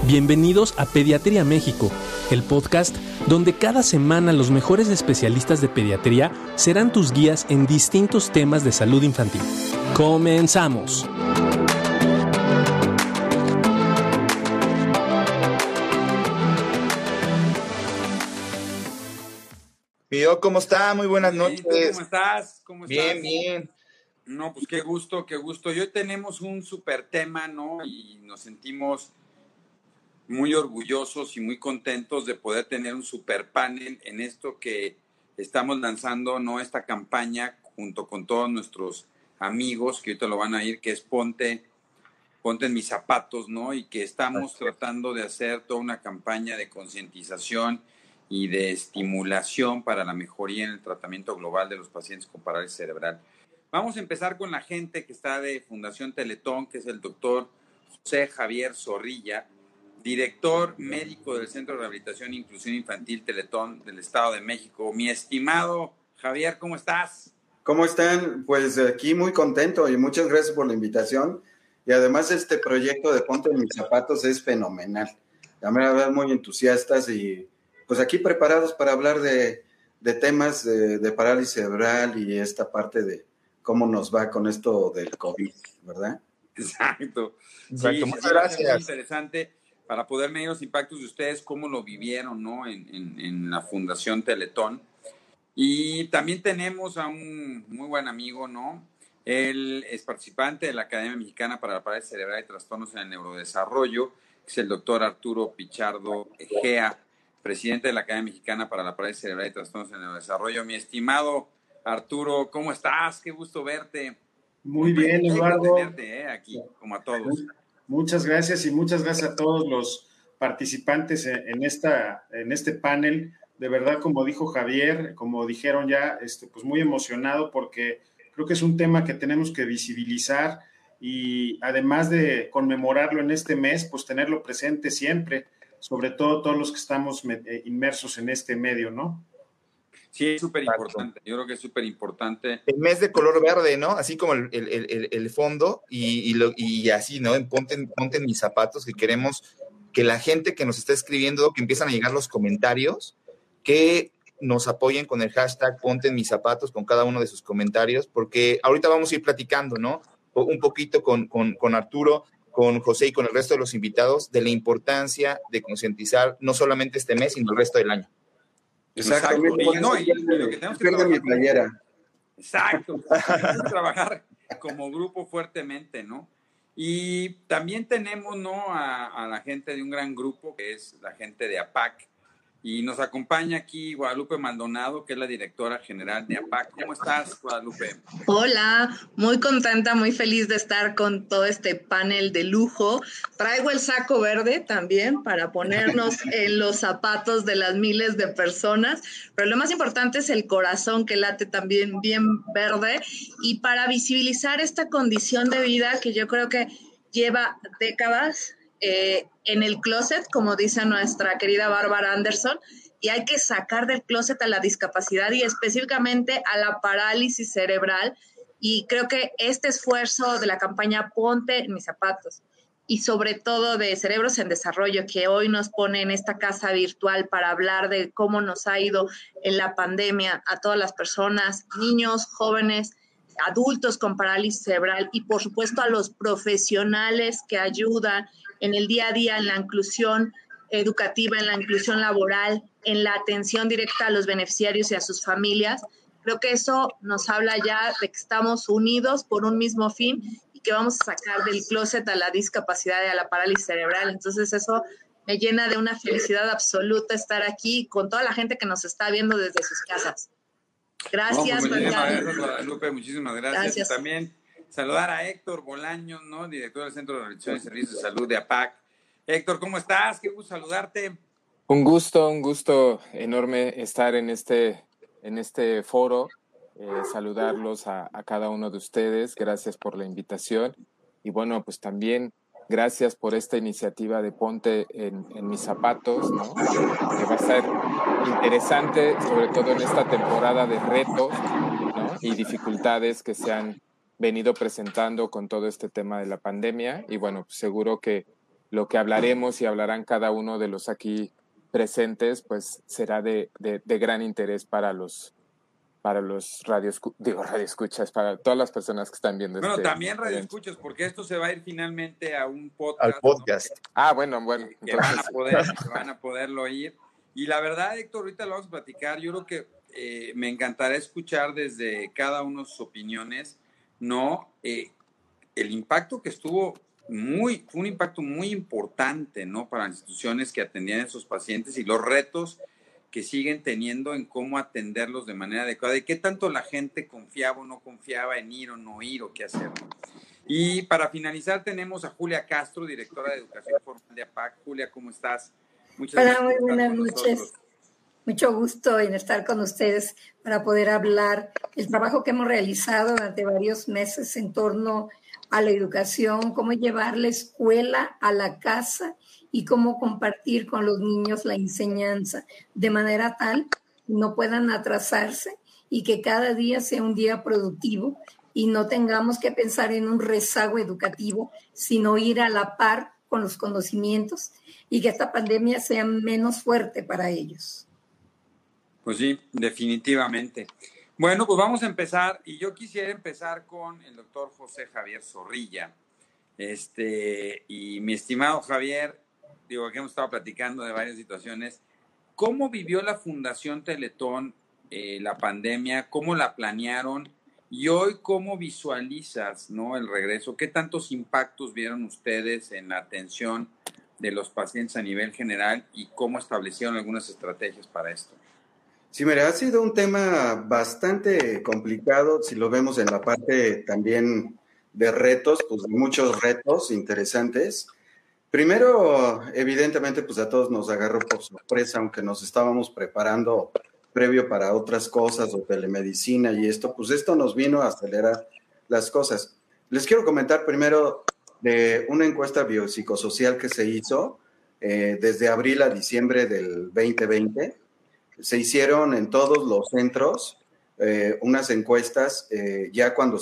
Bienvenidos a Pediatría México, el podcast donde cada semana los mejores especialistas de pediatría serán tus guías en distintos temas de salud infantil. ¡Comenzamos! Mío, ¿cómo está? Muy buenas noches. ¿Cómo estás? Bien, bien. No, pues qué gusto, qué gusto. Y hoy tenemos un súper tema, ¿no? Y nos sentimos muy orgullosos y muy contentos de poder tener un súper panel en esto que estamos lanzando, ¿no? Esta campaña junto con todos nuestros amigos que ahorita lo van a ir, que es Ponte en mis zapatos, ¿no? Y que estamos tratando de hacer toda una campaña de concientización y de estimulación para la mejoría en el tratamiento global de los pacientes con parálisis cerebral. Vamos a empezar con la gente que está de Fundación Teletón, que es el doctor José Javier Zorrilla, director médico del Centro de Rehabilitación e Inclusión Infantil Teletón del Estado de México. Mi estimado Javier, ¿cómo estás? ¿Cómo están? Pues aquí muy contento y muchas gracias por la invitación. Y además este proyecto de Ponte en mis zapatos es fenomenal. La verdad, muy entusiastas y pues aquí preparados para hablar de temas de parálisis cerebral y esta parte de cómo nos va con esto del COVID, ¿verdad? Exacto. Exacto. Sí, Muchas gracias. muy interesante para poder medir los impactos de ustedes, cómo lo vivieron, ¿no? En la Fundación Teletón. Y también tenemos a un muy buen amigo, ¿no? Él es participante de la Academia Mexicana para la Parálisis Cerebral y Trastornos en el Neurodesarrollo, que es el doctor Arturo Pichardo Egea, presidente de la Academia Mexicana para la Parálisis Cerebral y Trastornos en el Neurodesarrollo. Mi estimado Arturo, ¿cómo estás? Qué gusto verte. Muy bien, Eduardo. Tenerte, aquí, como a todos. Muchas gracias y muchas gracias a todos los participantes en este panel. De verdad, como dijo Javier, como dijeron ya, pues muy emocionado porque creo que es un tema que tenemos que visibilizar y además de conmemorarlo en este mes, pues tenerlo presente siempre, sobre todo todos los que estamos inmersos en este medio, ¿no? Sí, es súper importante. Yo creo que es súper importante. El mes de color verde, ¿no? Así como el fondo y así, ¿no? Ponte en mis zapatos, que queremos que la gente que nos está escribiendo, que empiezan a llegar los comentarios, que nos apoyen con el hashtag Ponte en mis zapatos, con cada uno de sus comentarios, porque ahorita vamos a ir platicando, ¿no? Un poquito con Arturo, con José y con el resto de los invitados de la importancia de concientizar no solamente este mes, sino el resto del año. Exacto. Y lo que tenemos que trabajar mi playera. Exacto. Tenemos que trabajar como grupo fuertemente, ¿no? Y también tenemos, ¿no? A la gente de un gran grupo, que es la gente de APAC. Y nos acompaña aquí Guadalupe Maldonado, que es la directora general de APAC. ¿Cómo estás, Guadalupe? Hola, muy contenta, muy feliz de estar con todo este panel de lujo. Traigo el saco verde también para ponernos en los zapatos de las miles de personas, pero lo más importante es el corazón que late también bien verde y para visibilizar esta condición de vida que yo creo que lleva décadas en el closet, como dice nuestra querida Bárbara Anderson, y hay que sacar del closet a la discapacidad y específicamente a la parálisis cerebral. Y creo que este esfuerzo de la campaña Ponte en mis zapatos y sobre todo de Cerebros en Desarrollo, que hoy nos pone en esta casa virtual para hablar de cómo nos ha ido en la pandemia a todas las personas, niños, jóvenes, adultos con parálisis cerebral y por supuesto a los profesionales que ayudan en el día a día en la inclusión educativa, en la inclusión laboral, en la atención directa a los beneficiarios y a sus familias. Creo que eso nos habla ya de que estamos unidos por un mismo fin y que vamos a sacar del closet a la discapacidad y a la parálisis cerebral. Entonces eso me llena de una felicidad absoluta estar aquí con toda la gente que nos está viendo desde sus casas. Gracias, muchísimas gracias, Guadalupe, muchísimas gracias. Y también saludar a Héctor Bolaños, ¿no? Director del Centro de Rehabilitación y Servicios de Salud de APAC. Héctor, ¿cómo estás? Qué gusto saludarte. Un gusto enorme estar en este foro, saludarlos a cada uno de ustedes. Gracias por la invitación. Y bueno, pues también gracias por esta iniciativa de Ponte en mis zapatos, ¿no? Que va a ser interesante, sobre todo en esta temporada de retos, ¿no? Y dificultades que se han venido presentando con todo este tema de la pandemia. Y bueno, pues seguro que lo que hablaremos y hablarán cada uno de los aquí presentes, pues será de gran interés para los radioescuchas, para todas las personas que están viendo. Bueno, también radioescuchas, porque esto se va a ir finalmente a un podcast. Al podcast. ¿no? Ah, bueno. Que van a poderlo oír. Y la verdad, Héctor, ahorita lo vamos a platicar. Yo creo que me encantará escuchar desde cada uno sus opiniones, ¿no? El impacto que fue un impacto muy importante, ¿no? Para las instituciones que atendían a esos pacientes y los retos que siguen teniendo en cómo atenderlos de manera adecuada y qué tanto la gente confiaba o no confiaba en ir o no ir o qué hacer, ¿no? Y para finalizar tenemos a Julia Castro, directora de Educación Formal de APAC. Julia, ¿cómo estás? Muchas gracias. Muy buenas noches. Mucho gusto en estar con ustedes para poder hablar del trabajo que hemos realizado durante varios meses en torno a la educación, cómo llevar la escuela a la casa y cómo compartir con los niños la enseñanza de manera tal que no puedan atrasarse y que cada día sea un día productivo y no tengamos que pensar en un rezago educativo, sino ir a la par con los conocimientos y que esta pandemia sea menos fuerte para ellos. Pues sí, definitivamente. Bueno, pues vamos a empezar y yo quisiera empezar con el doctor José Javier Zorrilla. Y mi estimado Javier, digo que hemos estado platicando de varias situaciones. ¿Cómo vivió la Fundación Teletón la pandemia? ¿Cómo la planearon? Y hoy, ¿cómo visualizas, ¿no? El regreso? ¿Qué tantos impactos vieron ustedes en la atención de los pacientes a nivel general y cómo establecieron algunas estrategias para esto? Sí, mira, ha sido un tema bastante complicado, si lo vemos en la parte también de retos, pues muchos retos interesantes. Primero, evidentemente, pues a todos nos agarró por sorpresa, aunque nos estábamos preparando previo para otras cosas o telemedicina y esto, pues esto nos vino a acelerar las cosas. Les quiero comentar primero de una encuesta biopsicosocial que se hizo desde abril a diciembre del 2020. Se hicieron en todos los centros unas encuestas, ya cuando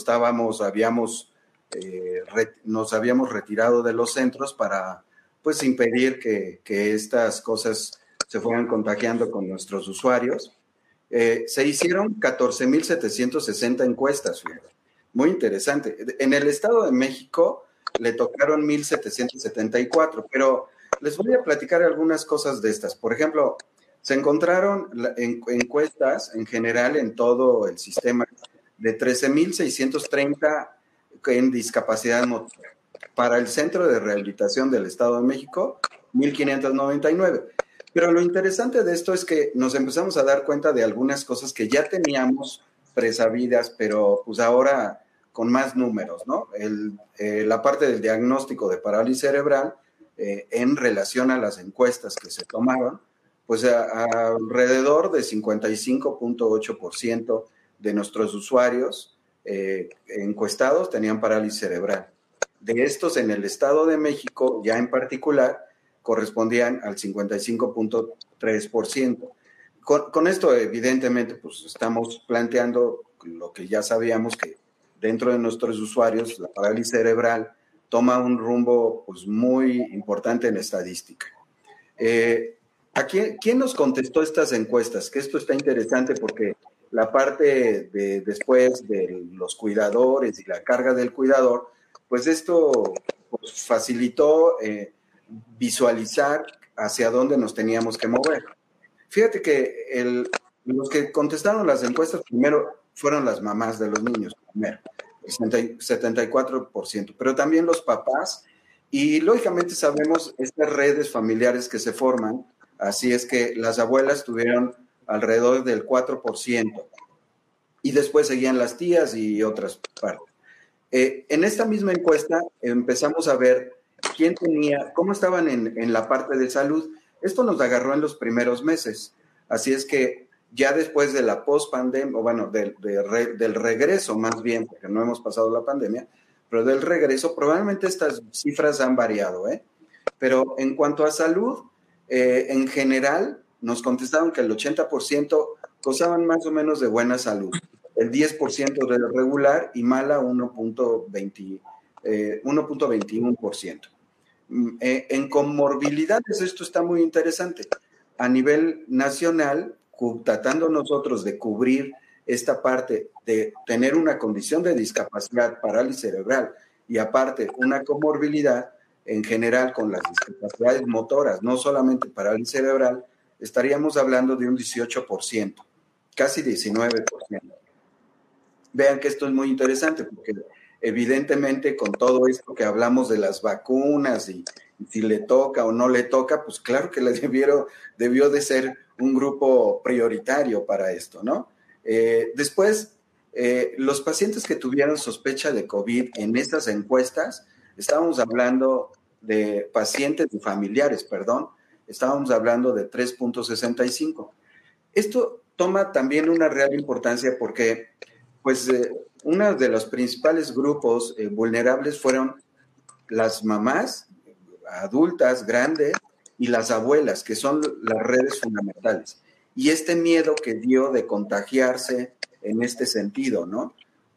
nos habíamos retirado de los centros para pues impedir que estas cosas se fueran contagiando con nuestros usuarios. Se hicieron 14,760 encuestas, muy interesante. En el Estado de México le tocaron 1,774, pero les voy a platicar algunas cosas de estas. Por ejemplo, se encontraron encuestas en general en todo el sistema de 13,630 en discapacidad motora. Para el Centro de Rehabilitación del Estado de México, 1,599. Pero lo interesante de esto es que nos empezamos a dar cuenta de algunas cosas que ya teníamos presabidas, pero pues ahora con más números, ¿no? La parte del diagnóstico de parálisis cerebral en relación a las encuestas que se tomaron, pues alrededor de 55.8% de nuestros usuarios encuestados tenían parálisis cerebral. De estos, en el Estado de México, ya en particular, correspondían al 55.3%. Con esto, evidentemente, pues estamos planteando lo que ya sabíamos, que dentro de nuestros usuarios la parálisis cerebral toma un rumbo pues, muy importante en estadística. ¿Quién nos contestó estas encuestas? Que esto está interesante porque la parte de después de los cuidadores y la carga del cuidador, pues esto pues, facilitó visualizar hacia dónde nos teníamos que mover. Fíjate que los que contestaron las encuestas primero fueron las mamás de los niños, primero, el 74%, pero también los papás, y lógicamente sabemos estas redes familiares que se forman, así es que las abuelas tuvieron alrededor del 4%, y después seguían las tías y otras partes. En esta misma encuesta empezamos a ver cómo estaban en la parte de salud. Esto nos agarró en los primeros meses, así es que ya después de la post-pandemia, o bueno, del regreso más bien, porque no hemos pasado la pandemia, pero del regreso, probablemente estas cifras han variado, pero en cuanto a salud, en general, nos contestaron que el 80% gozaban más o menos de buena salud, el 10% de regular y mala 1.21%. En comorbilidades esto está muy interesante. A nivel nacional, tratando nosotros de cubrir esta parte de tener una condición de discapacidad, parálisis cerebral, y aparte una comorbilidad en general con las discapacidades motoras, no solamente parálisis cerebral, estaríamos hablando de un 18%, casi 19%. Vean que esto es muy interesante porque evidentemente con todo esto que hablamos de las vacunas y si le toca o no le toca, pues claro que debió de ser un grupo prioritario para esto, ¿no? Después, los pacientes que tuvieron sospecha de COVID en estas encuestas, estábamos hablando de pacientes y familiares, perdón, estábamos hablando de 3.65. Esto toma también una real importancia porque, pues, uno de los principales grupos vulnerables fueron las mamás adultas, grandes, y las abuelas, que son las redes fundamentales. Y este miedo que dio de contagiarse en este sentido, ¿no?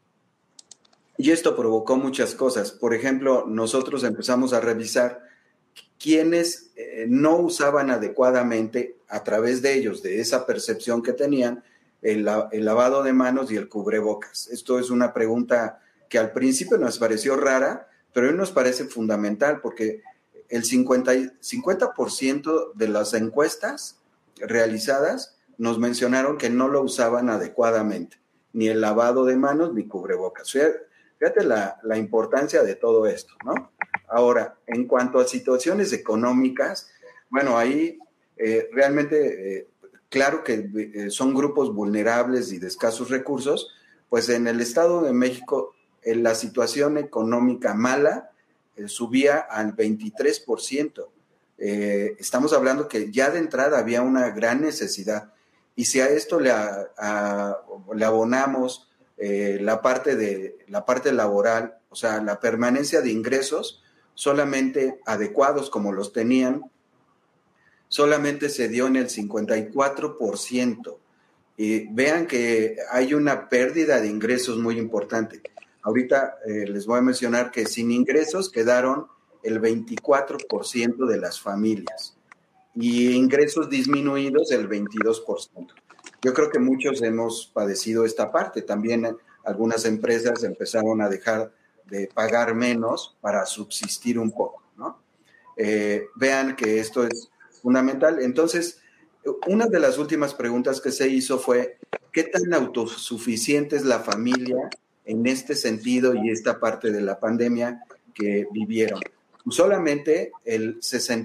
Y esto provocó muchas cosas. Por ejemplo, nosotros empezamos a revisar quienes no usaban adecuadamente a través de ellos, de esa percepción que tenían, el lavado de manos y el cubrebocas. Esto es una pregunta que al principio nos pareció rara, pero hoy nos parece fundamental porque el 50% de las encuestas realizadas nos mencionaron que no lo usaban adecuadamente, ni el lavado de manos ni cubrebocas. Fíjate la importancia de todo esto, ¿no? Ahora, en cuanto a situaciones económicas, bueno, ahí realmente, claro que son grupos vulnerables y de escasos recursos, pues en el Estado de México la situación económica mala subía al 23%. Estamos hablando que ya de entrada había una gran necesidad. Y si a esto le abonamos la parte laboral, o sea, la permanencia de ingresos solamente adecuados como los tenían, solamente se dio en el 54%. Y vean que hay una pérdida de ingresos muy importante. Ahorita les voy a mencionar que sin ingresos quedaron el 24% de las familias y ingresos disminuidos el 22%. Yo creo que muchos hemos padecido esta parte. También algunas empresas empezaron a dejar de pagar menos para subsistir un poco, ¿no? Vean que esto es fundamental. Entonces, una de las últimas preguntas que se hizo fue, ¿qué tan autosuficiente es la familia en este sentido y esta parte de la pandemia que vivieron? Solamente el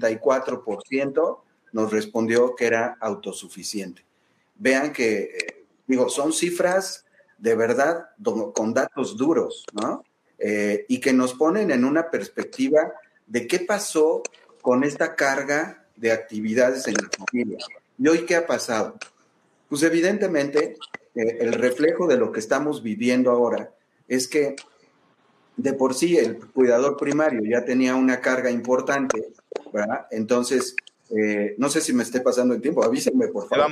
64% nos respondió que era autosuficiente. Vean que, son cifras de verdad con datos duros, ¿no? Y que nos ponen en una perspectiva de qué pasó con esta carga de actividades en la familia. ¿Y hoy qué ha pasado? Pues evidentemente el reflejo de lo que estamos viviendo ahora es que de por sí el cuidador primario ya tenía una carga importante, ¿verdad? Entonces, no sé si me esté pasando el tiempo, avísenme por favor.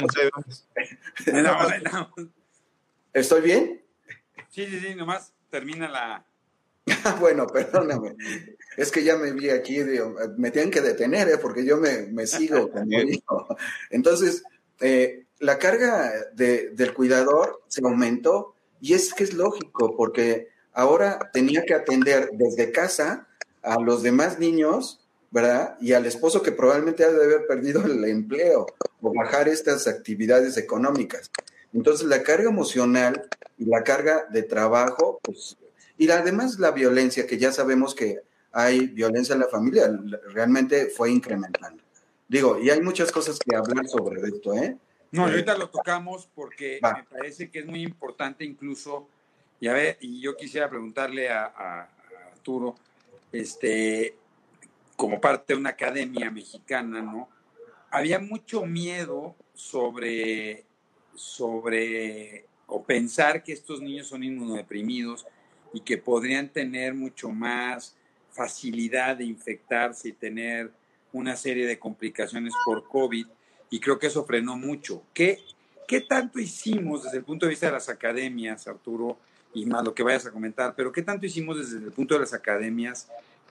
Vamos. ¿Estoy bien? Sí, nomás termina la... Bueno, perdóname. Es que ya me vi aquí, me tienen que detener, porque yo me sigo como hijo. Entonces, la carga del cuidador se aumentó y es que es lógico, porque ahora tenía que atender desde casa a los demás niños, ¿verdad? Y al esposo que probablemente ha de haber perdido el empleo o bajar estas actividades económicas. Entonces, la carga emocional y la carga de trabajo, pues, y además la violencia, que ya sabemos que hay violencia en la familia, realmente fue incrementando. Y hay muchas cosas que hablar sobre esto, ¿eh? No, ahorita lo tocamos porque me parece que es muy importante incluso, y yo quisiera preguntarle a Arturo, como parte de una academia mexicana, ¿no? Había mucho miedo o pensar que estos niños son inmunodeprimidos y que podrían tener mucho más facilidad de infectarse y tener una serie de complicaciones por COVID, y creo que eso frenó mucho. ¿Qué tanto hicimos desde el punto de vista de las academias, Arturo, y más lo que vayas a comentar, pero qué tanto hicimos desde el punto de las academias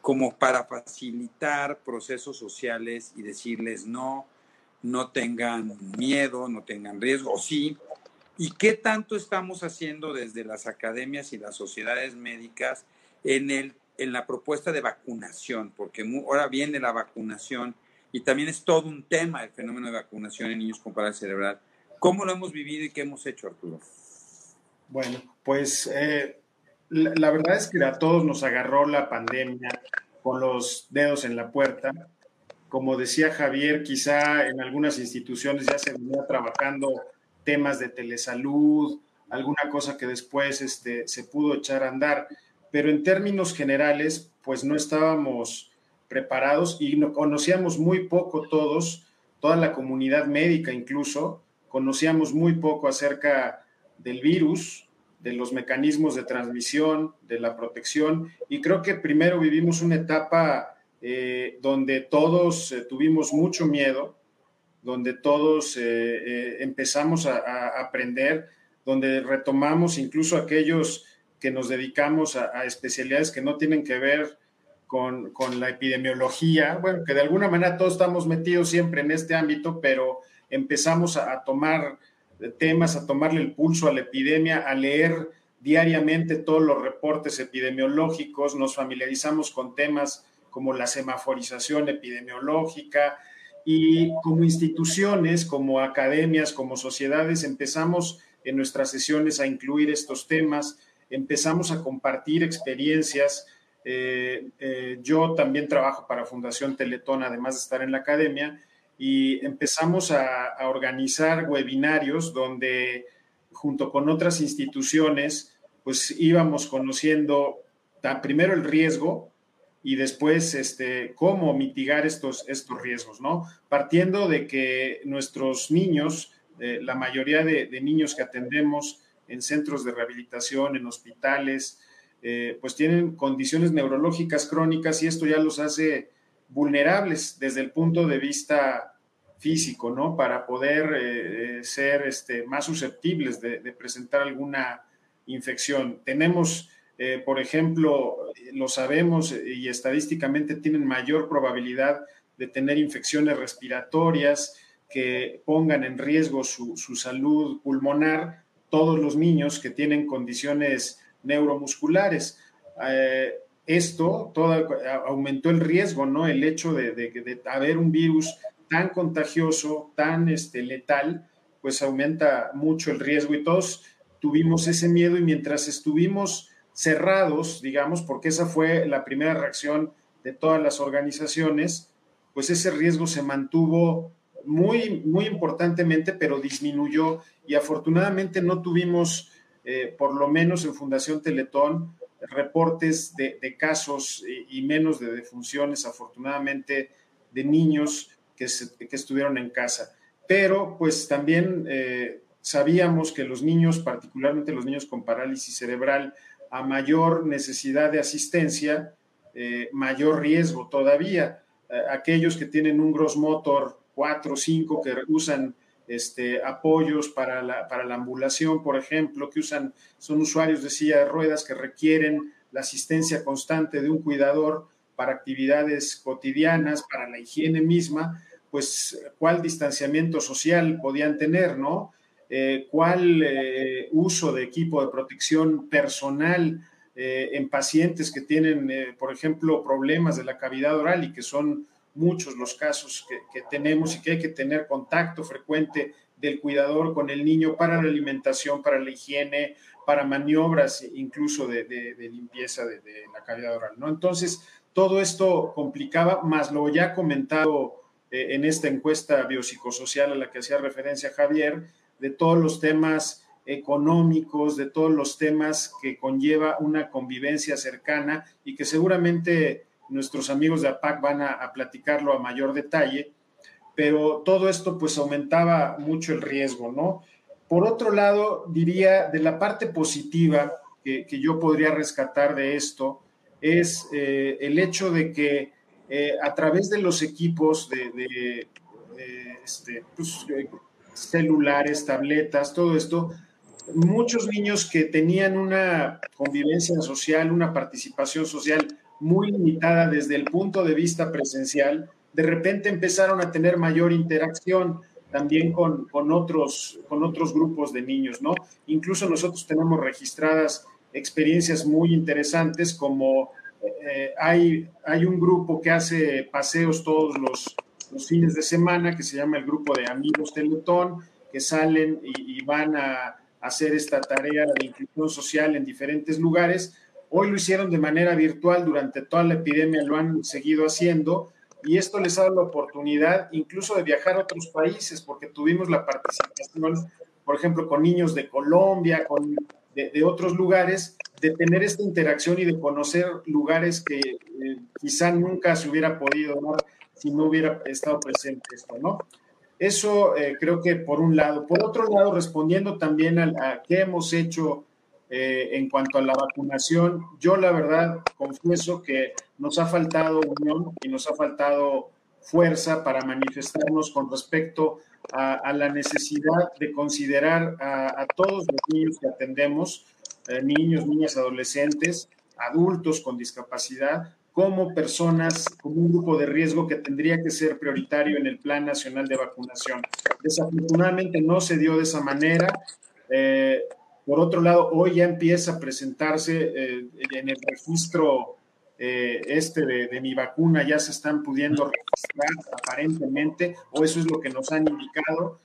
como para facilitar procesos sociales y decirles no tengan miedo, no tengan riesgo, o sí. ¿Y qué tanto estamos haciendo desde las academias y las sociedades médicas en la propuesta de vacunación? Porque ahora viene la vacunación y también es todo un tema el fenómeno de vacunación en niños con parálisis cerebral. ¿Cómo lo hemos vivido y qué hemos hecho, Arturo? Bueno, pues la verdad es que a todos nos agarró la pandemia con los dedos en la puerta. Como decía Javier, quizá en algunas instituciones ya se venía trabajando temas de telesalud, alguna cosa que después se pudo echar a andar, pero en términos generales, pues no estábamos preparados y conocíamos muy poco todos, toda la comunidad médica incluso, conocíamos muy poco acerca del virus, de los mecanismos de transmisión, de la protección, y creo que primero vivimos una etapa donde todos tuvimos mucho miedo, donde todos empezamos a aprender, donde retomamos incluso aquellos que nos dedicamos a especialidades que no tienen que ver con la epidemiología, bueno, que de alguna manera todos estamos metidos siempre en este ámbito, pero empezamos a tomar temas, a tomarle el pulso a la epidemia, a leer diariamente todos los reportes epidemiológicos, nos familiarizamos con temas como la semaforización epidemiológica, y como instituciones, como academias, como sociedades, empezamos en nuestras sesiones a incluir estos temas, empezamos a compartir experiencias. Yo también trabajo para Fundación Teletón, además de estar en la academia, y empezamos a organizar webinarios donde, junto con otras instituciones, pues íbamos conociendo primero el riesgo, y después cómo mitigar estos riesgos, ¿no? Partiendo de que nuestros niños, la mayoría de niños que atendemos en centros de rehabilitación, en hospitales, pues tienen condiciones neurológicas crónicas y esto ya los hace vulnerables desde el punto de vista físico, ¿no? Para poder ser más susceptibles de presentar alguna infección. Tenemos... por ejemplo, lo sabemos y estadísticamente tienen mayor probabilidad de tener infecciones respiratorias que pongan en riesgo su salud pulmonar, todos los niños que tienen condiciones neuromusculares. Esto aumentó el riesgo, ¿no? El hecho de haber un virus tan contagioso, tan letal, pues aumenta mucho el riesgo y todos tuvimos ese miedo y mientras estuvimos cerrados, digamos, porque esa fue la primera reacción de todas las organizaciones, pues ese riesgo se mantuvo muy, muy importantemente, pero disminuyó y afortunadamente no tuvimos, por lo menos en Fundación Teletón, reportes de casos y menos de defunciones, afortunadamente, de niños que estuvieron en casa. Pero pues también sabíamos que los niños, particularmente los niños con parálisis cerebral, a mayor necesidad de asistencia, mayor riesgo todavía. Aquellos que tienen un gross motor 4 o 5, que usan apoyos para la ambulación, por ejemplo, son usuarios de silla de ruedas que requieren la asistencia constante de un cuidador para actividades cotidianas, para la higiene misma, pues cuál distanciamiento social podían tener, ¿no? Cuál uso de equipo de protección personal en pacientes que tienen, por ejemplo, problemas de la cavidad oral y que son muchos los casos que tenemos y que hay que tener contacto frecuente del cuidador con el niño para la alimentación, para la higiene, para maniobras incluso de limpieza de la cavidad oral, ¿no? Entonces, todo esto complicaba, más lo ya comentado en esta encuesta biopsicosocial a la que hacía referencia Javier, de todos los temas económicos, de todos los temas que conlleva una convivencia cercana y que seguramente nuestros amigos de APAC van a platicarlo a mayor detalle, pero todo esto pues aumentaba mucho el riesgo, ¿no? Por otro lado, diría, de la parte positiva que yo podría rescatar de esto, es el hecho de que a través de los equipos celulares, tabletas, todo esto, muchos niños que tenían una convivencia social, una participación social muy limitada desde el punto de vista presencial, de repente empezaron a tener mayor interacción también con otros grupos de niños, ¿no? Incluso nosotros tenemos registradas experiencias muy interesantes, como hay un grupo que hace paseos todos los fines de semana, que se llama el grupo de Amigos Teletón, que salen y van a hacer esta tarea de inclusión social en diferentes lugares. Hoy lo hicieron de manera virtual, durante toda la epidemia lo han seguido haciendo, y esto les ha dado la oportunidad incluso de viajar a otros países, porque tuvimos la participación, por ejemplo, con niños de Colombia, de otros lugares, de tener esta interacción y de conocer lugares que quizá nunca se hubiera podido dar si no hubiera estado presente esto, ¿no? Eso creo que por un lado. Por otro lado, respondiendo también a qué hemos hecho en cuanto a la vacunación, yo la verdad confieso que nos ha faltado unión y nos ha faltado fuerza para manifestarnos con respecto a la necesidad de considerar a todos los niños que atendemos, niños, niñas, adolescentes, adultos con discapacidad, como personas, como un grupo de riesgo que tendría que ser prioritario en el Plan Nacional de Vacunación. Desafortunadamente no se dio de esa manera. Por otro lado, hoy ya empieza a presentarse en el registro de Mi Vacuna, ya se están pudiendo registrar aparentemente, o eso es lo que nos han indicado,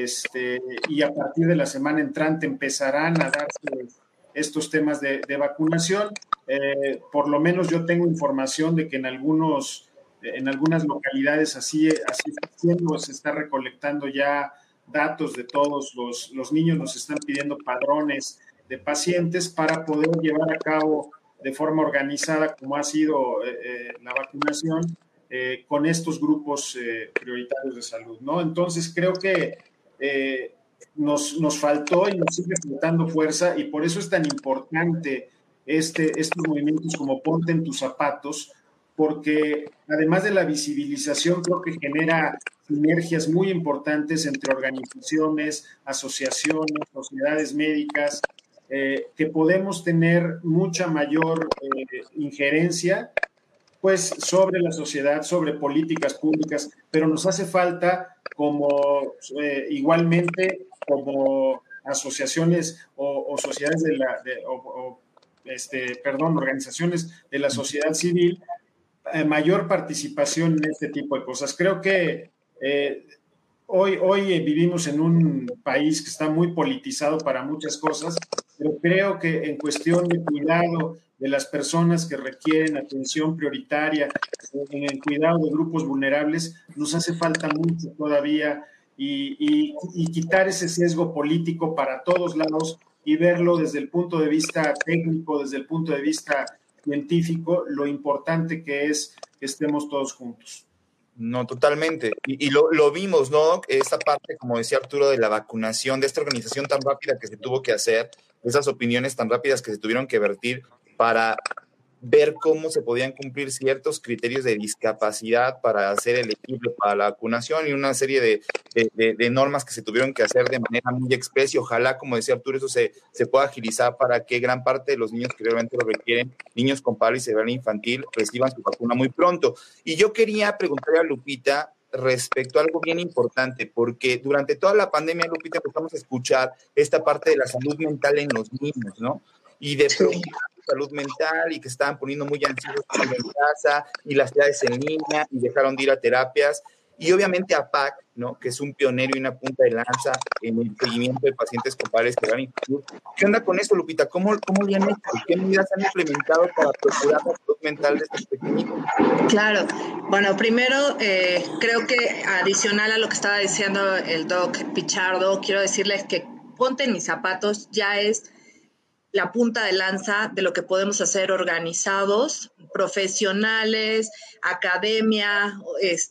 y a partir de la semana entrante empezarán a darse estos temas de vacunación. Por lo menos yo tengo información de que en algunas localidades así está haciendo, se está recolectando ya datos de todos los niños, nos están pidiendo padrones de pacientes para poder llevar a cabo de forma organizada, como ha sido la vacunación, con estos grupos prioritarios de salud, ¿no? Entonces creo que nos faltó y nos sigue faltando fuerza, y por eso es tan importante estos movimientos como Ponte en tus zapatos, porque además de la visibilización, creo que genera sinergias muy importantes entre organizaciones, asociaciones, sociedades médicas, que podemos tener mucha mayor injerencia pues sobre la sociedad, sobre políticas públicas, pero nos hace falta como igualmente como asociaciones o sociedades organizaciones de la sociedad civil, mayor participación en este tipo de cosas. Creo que hoy vivimos en un país que está muy politizado para muchas cosas, pero creo que en cuestión de cuidado de las personas que requieren atención prioritaria, en el cuidado de grupos vulnerables, nos hace falta mucho todavía, y quitar ese sesgo político para todos lados y verlo desde el punto de vista técnico, desde el punto de vista científico, lo importante que es que estemos todos juntos. No, totalmente. Y lo vimos, ¿no? Esta parte, como decía Arturo, de la vacunación, de esta organización tan rápida que se tuvo que hacer, de esas opiniones tan rápidas que se tuvieron que vertir para ver cómo se podían cumplir ciertos criterios de discapacidad para ser elegible para la vacunación, y una serie de normas que se tuvieron que hacer de manera muy expresa, y ojalá, como decía Arturo, eso se pueda agilizar para que gran parte de los niños que realmente lo requieren, niños con parálisis cerebral infantil, reciban su vacuna muy pronto. Y yo quería preguntarle a Lupita respecto a algo bien importante, porque durante toda la pandemia, Lupita, empezamos a escuchar esta parte de la salud mental en los niños, ¿no? Y de salud mental, y que estaban poniendo muy ansiosos en casa, y las clases en línea, y dejaron de ir a terapias. Y obviamente APAC, ¿no? Que es un pionero y una punta de lanza en el seguimiento de pacientes con parálisis cerebral infantil. ¿Qué onda con eso, Lupita? ¿Cómo le han hecho? ¿Qué medidas han implementado para procurar la salud mental de estos pequeñitos? Claro. Bueno, primero, creo que adicional a lo que estaba diciendo el doc Pichardo, quiero decirles que Ponte en mis zapatos ya es la punta de lanza de lo que podemos hacer organizados, profesionales, academia,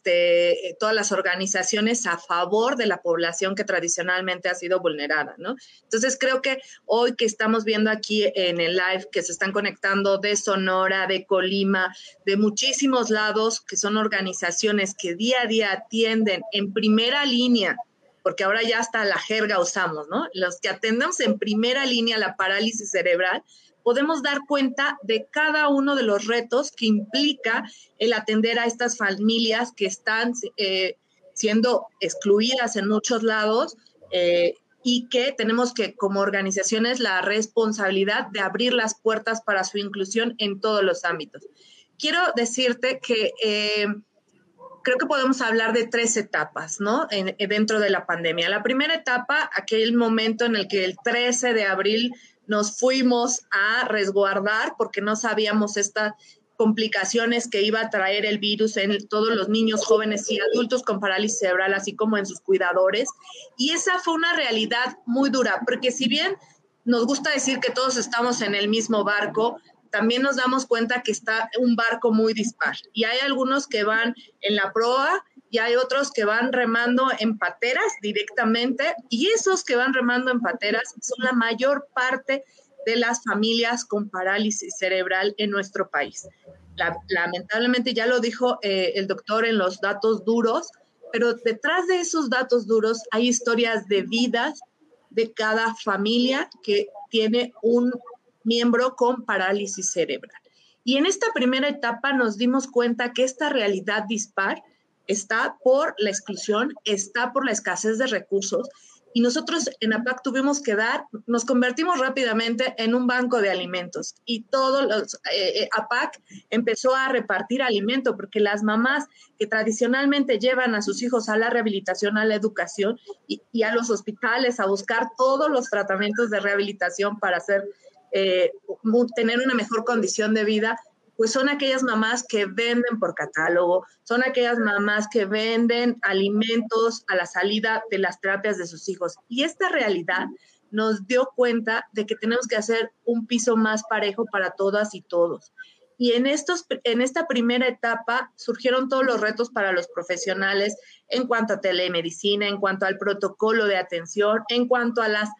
todas las organizaciones a favor de la población que tradicionalmente ha sido vulnerada, ¿no? Entonces creo que hoy que estamos viendo aquí en el live que se están conectando de Sonora, de Colima, de muchísimos lados, que son organizaciones que día a día atienden en primera línea, porque ahora ya hasta la jerga usamos, ¿no? Los que atendemos en primera línea la parálisis cerebral, podemos dar cuenta de cada uno de los retos que implica el atender a estas familias que están siendo excluidas en muchos lados y que tenemos que, como organizaciones, la responsabilidad de abrir las puertas para su inclusión en todos los ámbitos. Quiero decirte que creo que podemos hablar de 3 etapas, ¿no? Dentro de la pandemia. La primera etapa, aquel momento en el que el 13 de abril nos fuimos a resguardar porque no sabíamos estas complicaciones que iba a traer el virus en todos los niños, jóvenes y adultos con parálisis cerebral, así como en sus cuidadores. Y esa fue una realidad muy dura, porque si bien nos gusta decir que todos estamos en el mismo barco, también nos damos cuenta que está un barco muy dispar. Y hay algunos que van en la proa y hay otros que van remando en pateras directamente. Y esos que van remando en pateras son la mayor parte de las familias con parálisis cerebral en nuestro país. Lamentablemente, ya lo dijo el doctor en los datos duros, pero detrás de esos datos duros hay historias de vidas de cada familia que tiene un miembro con parálisis cerebral. Y en esta primera etapa nos dimos cuenta que esta realidad dispar está por la exclusión, está por la escasez de recursos, y nosotros en APAC tuvimos que nos convertimos rápidamente en un banco de alimentos, y APAC empezó a repartir alimento, porque las mamás que tradicionalmente llevan a sus hijos a la rehabilitación, a la educación y a los hospitales a buscar todos los tratamientos de rehabilitación para tener una mejor condición de vida, pues son aquellas mamás que venden por catálogo, son aquellas mamás que venden alimentos a la salida de las terapias de sus hijos. Y esta realidad nos dio cuenta de que tenemos que hacer un piso más parejo para todas y todos. Y en esta primera etapa surgieron todos los retos para los profesionales en cuanto a telemedicina, en cuanto al protocolo de atención, en cuanto a las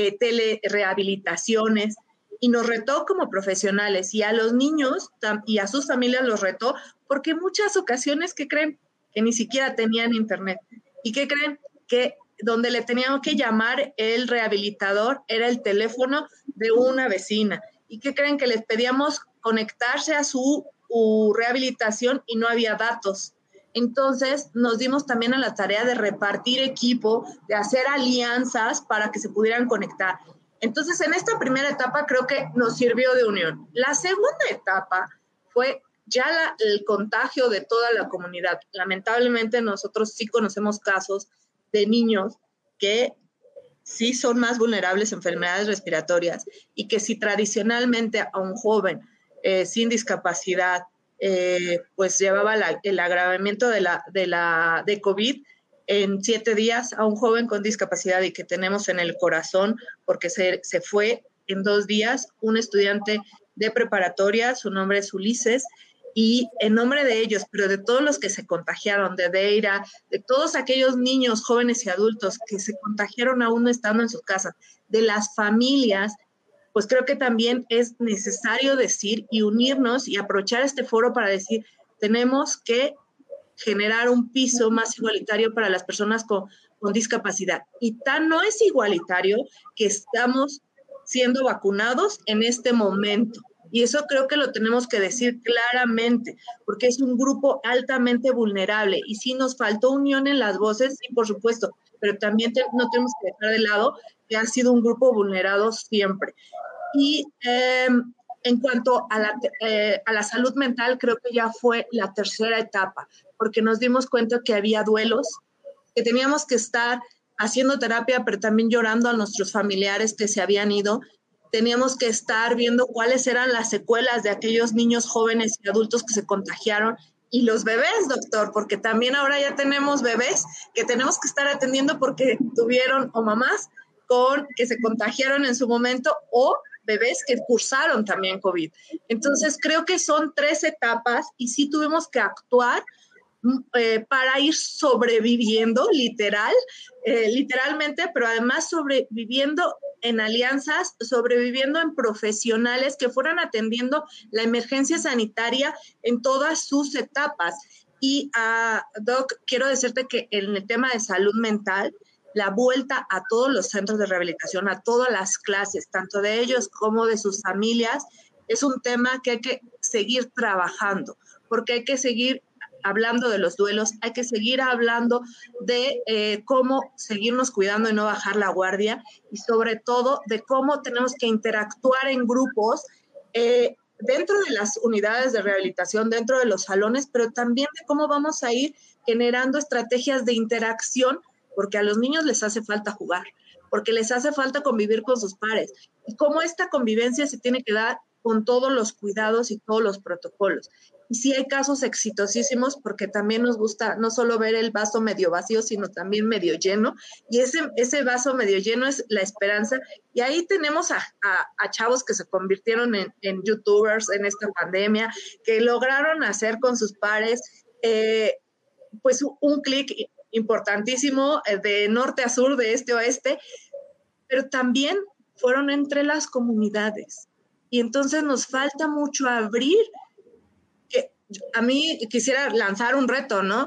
telerehabilitaciones. Y nos retó como profesionales, y a los niños y a sus familias los retó, porque en muchas ocasiones, ¿qué creen? Que ni siquiera tenían internet. ¿Y qué creen? Que donde le teníamos que llamar el rehabilitador era el teléfono de una vecina. ¿Y qué creen? Que les pedíamos conectarse a su rehabilitación y no había datos. Entonces nos dimos también a la tarea de repartir equipo, de hacer alianzas para que se pudieran conectar. Entonces, en esta primera etapa creo que nos sirvió de unión. La segunda etapa fue ya el contagio de toda la comunidad. Lamentablemente, nosotros sí conocemos casos de niños que sí son más vulnerables a enfermedades respiratorias, y que si tradicionalmente a un joven sin discapacidad pues llevaba el agravamiento de COVID, en 7 días a un joven con discapacidad y que tenemos en el corazón, porque se fue en 2 días, un estudiante de preparatoria, su nombre es Ulises, y en nombre de ellos, pero de todos los que se contagiaron, de Deira, de todos aquellos niños, jóvenes y adultos que se contagiaron aún no estando en sus casas, de las familias, pues creo que también es necesario decir y unirnos y aprovechar este foro para decir, tenemos que generar un piso más igualitario para las personas con discapacidad. Y tan no es igualitario que estamos siendo vacunados en este momento. Y eso creo que lo tenemos que decir claramente, porque es un grupo altamente vulnerable. Y sí nos faltó unión en las voces, sí, por supuesto, pero también no tenemos que dejar de lado que ha sido un grupo vulnerado siempre. Y en cuanto a la salud mental, creo que ya fue la tercera etapa, porque nos dimos cuenta que había duelos, que teníamos que estar haciendo terapia, pero también llorando a nuestros familiares que se habían ido. Teníamos que estar viendo cuáles eran las secuelas de aquellos niños, jóvenes y adultos que se contagiaron. Y los bebés, doctor, porque también ahora ya tenemos bebés que tenemos que estar atendiendo porque tuvieron, o mamás que se contagiaron en su momento, o bebés que cursaron también COVID. Entonces, creo que son 3 etapas y sí tuvimos que actuar para ir sobreviviendo, literalmente, pero además sobreviviendo en alianzas, sobreviviendo en profesionales que fueran atendiendo la emergencia sanitaria en todas sus etapas. Y, Doc, quiero decirte que en el tema de salud mental, la vuelta a todos los centros de rehabilitación, a todas las clases, tanto de ellos como de sus familias, es un tema que hay que seguir trabajando, porque hay que seguir hablando de los duelos, hay que seguir hablando de cómo seguirnos cuidando y no bajar la guardia, y sobre todo de cómo tenemos que interactuar en grupos dentro de las unidades de rehabilitación, dentro de los salones, pero también de cómo vamos a ir generando estrategias de interacción, porque a los niños les hace falta jugar, porque les hace falta convivir con sus pares, y cómo esta convivencia se tiene que dar con todos los cuidados y todos los protocolos. Y sí hay casos exitosísimos, porque también nos gusta no solo ver el vaso medio vacío, sino también medio lleno, y ese vaso medio lleno es la esperanza, y ahí tenemos a chavos que se convirtieron en youtubers en esta pandemia, que lograron hacer con sus pares pues un clic importantísimo de norte a sur, de este a oeste, pero también fueron entre las comunidades. Y entonces nos falta mucho abrir. A mí quisiera lanzar un reto, ¿no?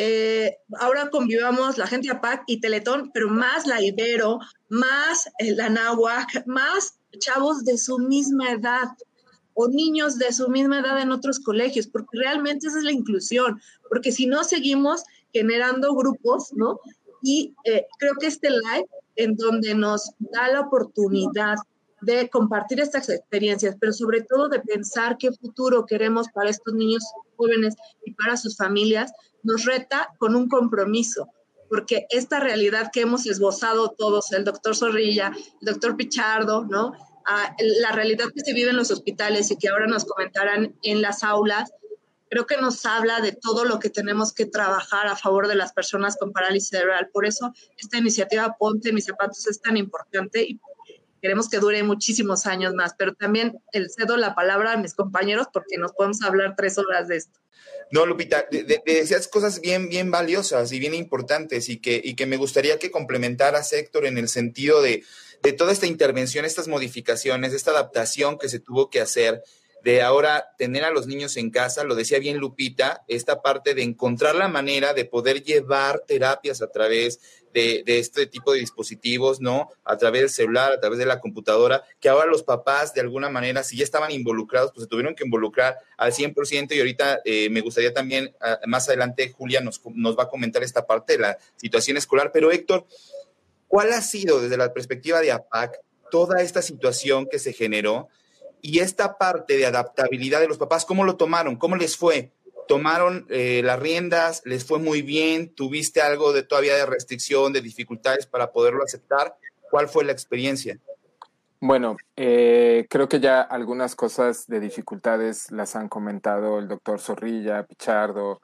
Ahora convivamos la gente de APAC y Teletón, pero más la Ibero, más la Náhuac, más chavos de su misma edad o niños de su misma edad en otros colegios, porque realmente esa es la inclusión, porque si no seguimos generando grupos, ¿no? Y creo que este live, en donde nos da la oportunidad de compartir estas experiencias, pero sobre todo de pensar qué futuro queremos para estos niños jóvenes y para sus familias, nos reta con un compromiso, porque esta realidad que hemos esbozado todos, el doctor Zorrilla, el doctor Pichardo, ¿no? La realidad que se vive en los hospitales y que ahora nos comentarán en las aulas, creo que nos habla de todo lo que tenemos que trabajar a favor de las personas con parálisis cerebral. Por eso esta iniciativa Ponte en mis zapatos es tan importante y queremos que dure muchísimos años más, pero también cedo la palabra a mis compañeros porque nos podemos hablar 3 horas de esto. No, Lupita, decías cosas bien valiosas y bien importantes y que me gustaría que complementaras, Héctor, en el sentido de toda esta intervención, estas modificaciones, esta adaptación que se tuvo que hacer, de ahora tener a los niños en casa, lo decía bien Lupita, esta parte de encontrar la manera de poder llevar terapias a través de este tipo de dispositivos, ¿no? A través del celular, a través de la computadora, que ahora los papás, de alguna manera, si ya estaban involucrados, pues se tuvieron que involucrar al 100%, y ahorita me gustaría también, más adelante, Julia nos va a comentar esta parte de la situación escolar, pero Héctor, ¿cuál ha sido, desde la perspectiva de APAC, toda esta situación que se generó? Y esta parte de adaptabilidad de los papás, ¿cómo lo tomaron? ¿Cómo les fue? ¿Tomaron las riendas? ¿Les fue muy bien? ¿Tuviste algo todavía de restricción, de dificultades para poderlo aceptar? ¿Cuál fue la experiencia? Bueno, creo que ya algunas cosas de dificultades las han comentado el doctor Zorrilla, Pichardo,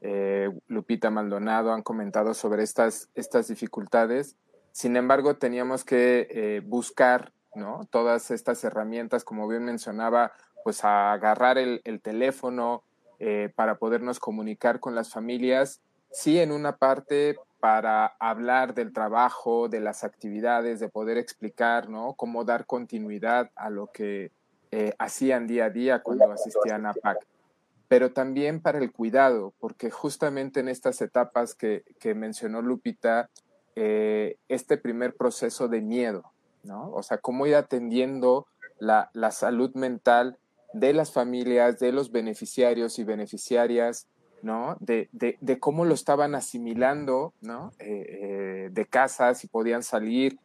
Lupita Maldonado, han comentado sobre estas dificultades. Sin embargo, teníamos que buscar, ¿no? Todas estas herramientas, como bien mencionaba, pues a agarrar el teléfono para podernos comunicar con las familias, sí, en una parte para hablar del trabajo, de las actividades, de poder explicar, ¿no? Cómo dar continuidad a lo que hacían día a día cuando asistían a PAC. Pero también para el cuidado, porque justamente en estas etapas que mencionó Lupita, este primer proceso de miedo, ¿no? O sea, cómo ir atendiendo la salud mental de las familias, de los beneficiarios y beneficiarias, ¿no? De cómo lo estaban asimilando, ¿no? De casa, si podían salir.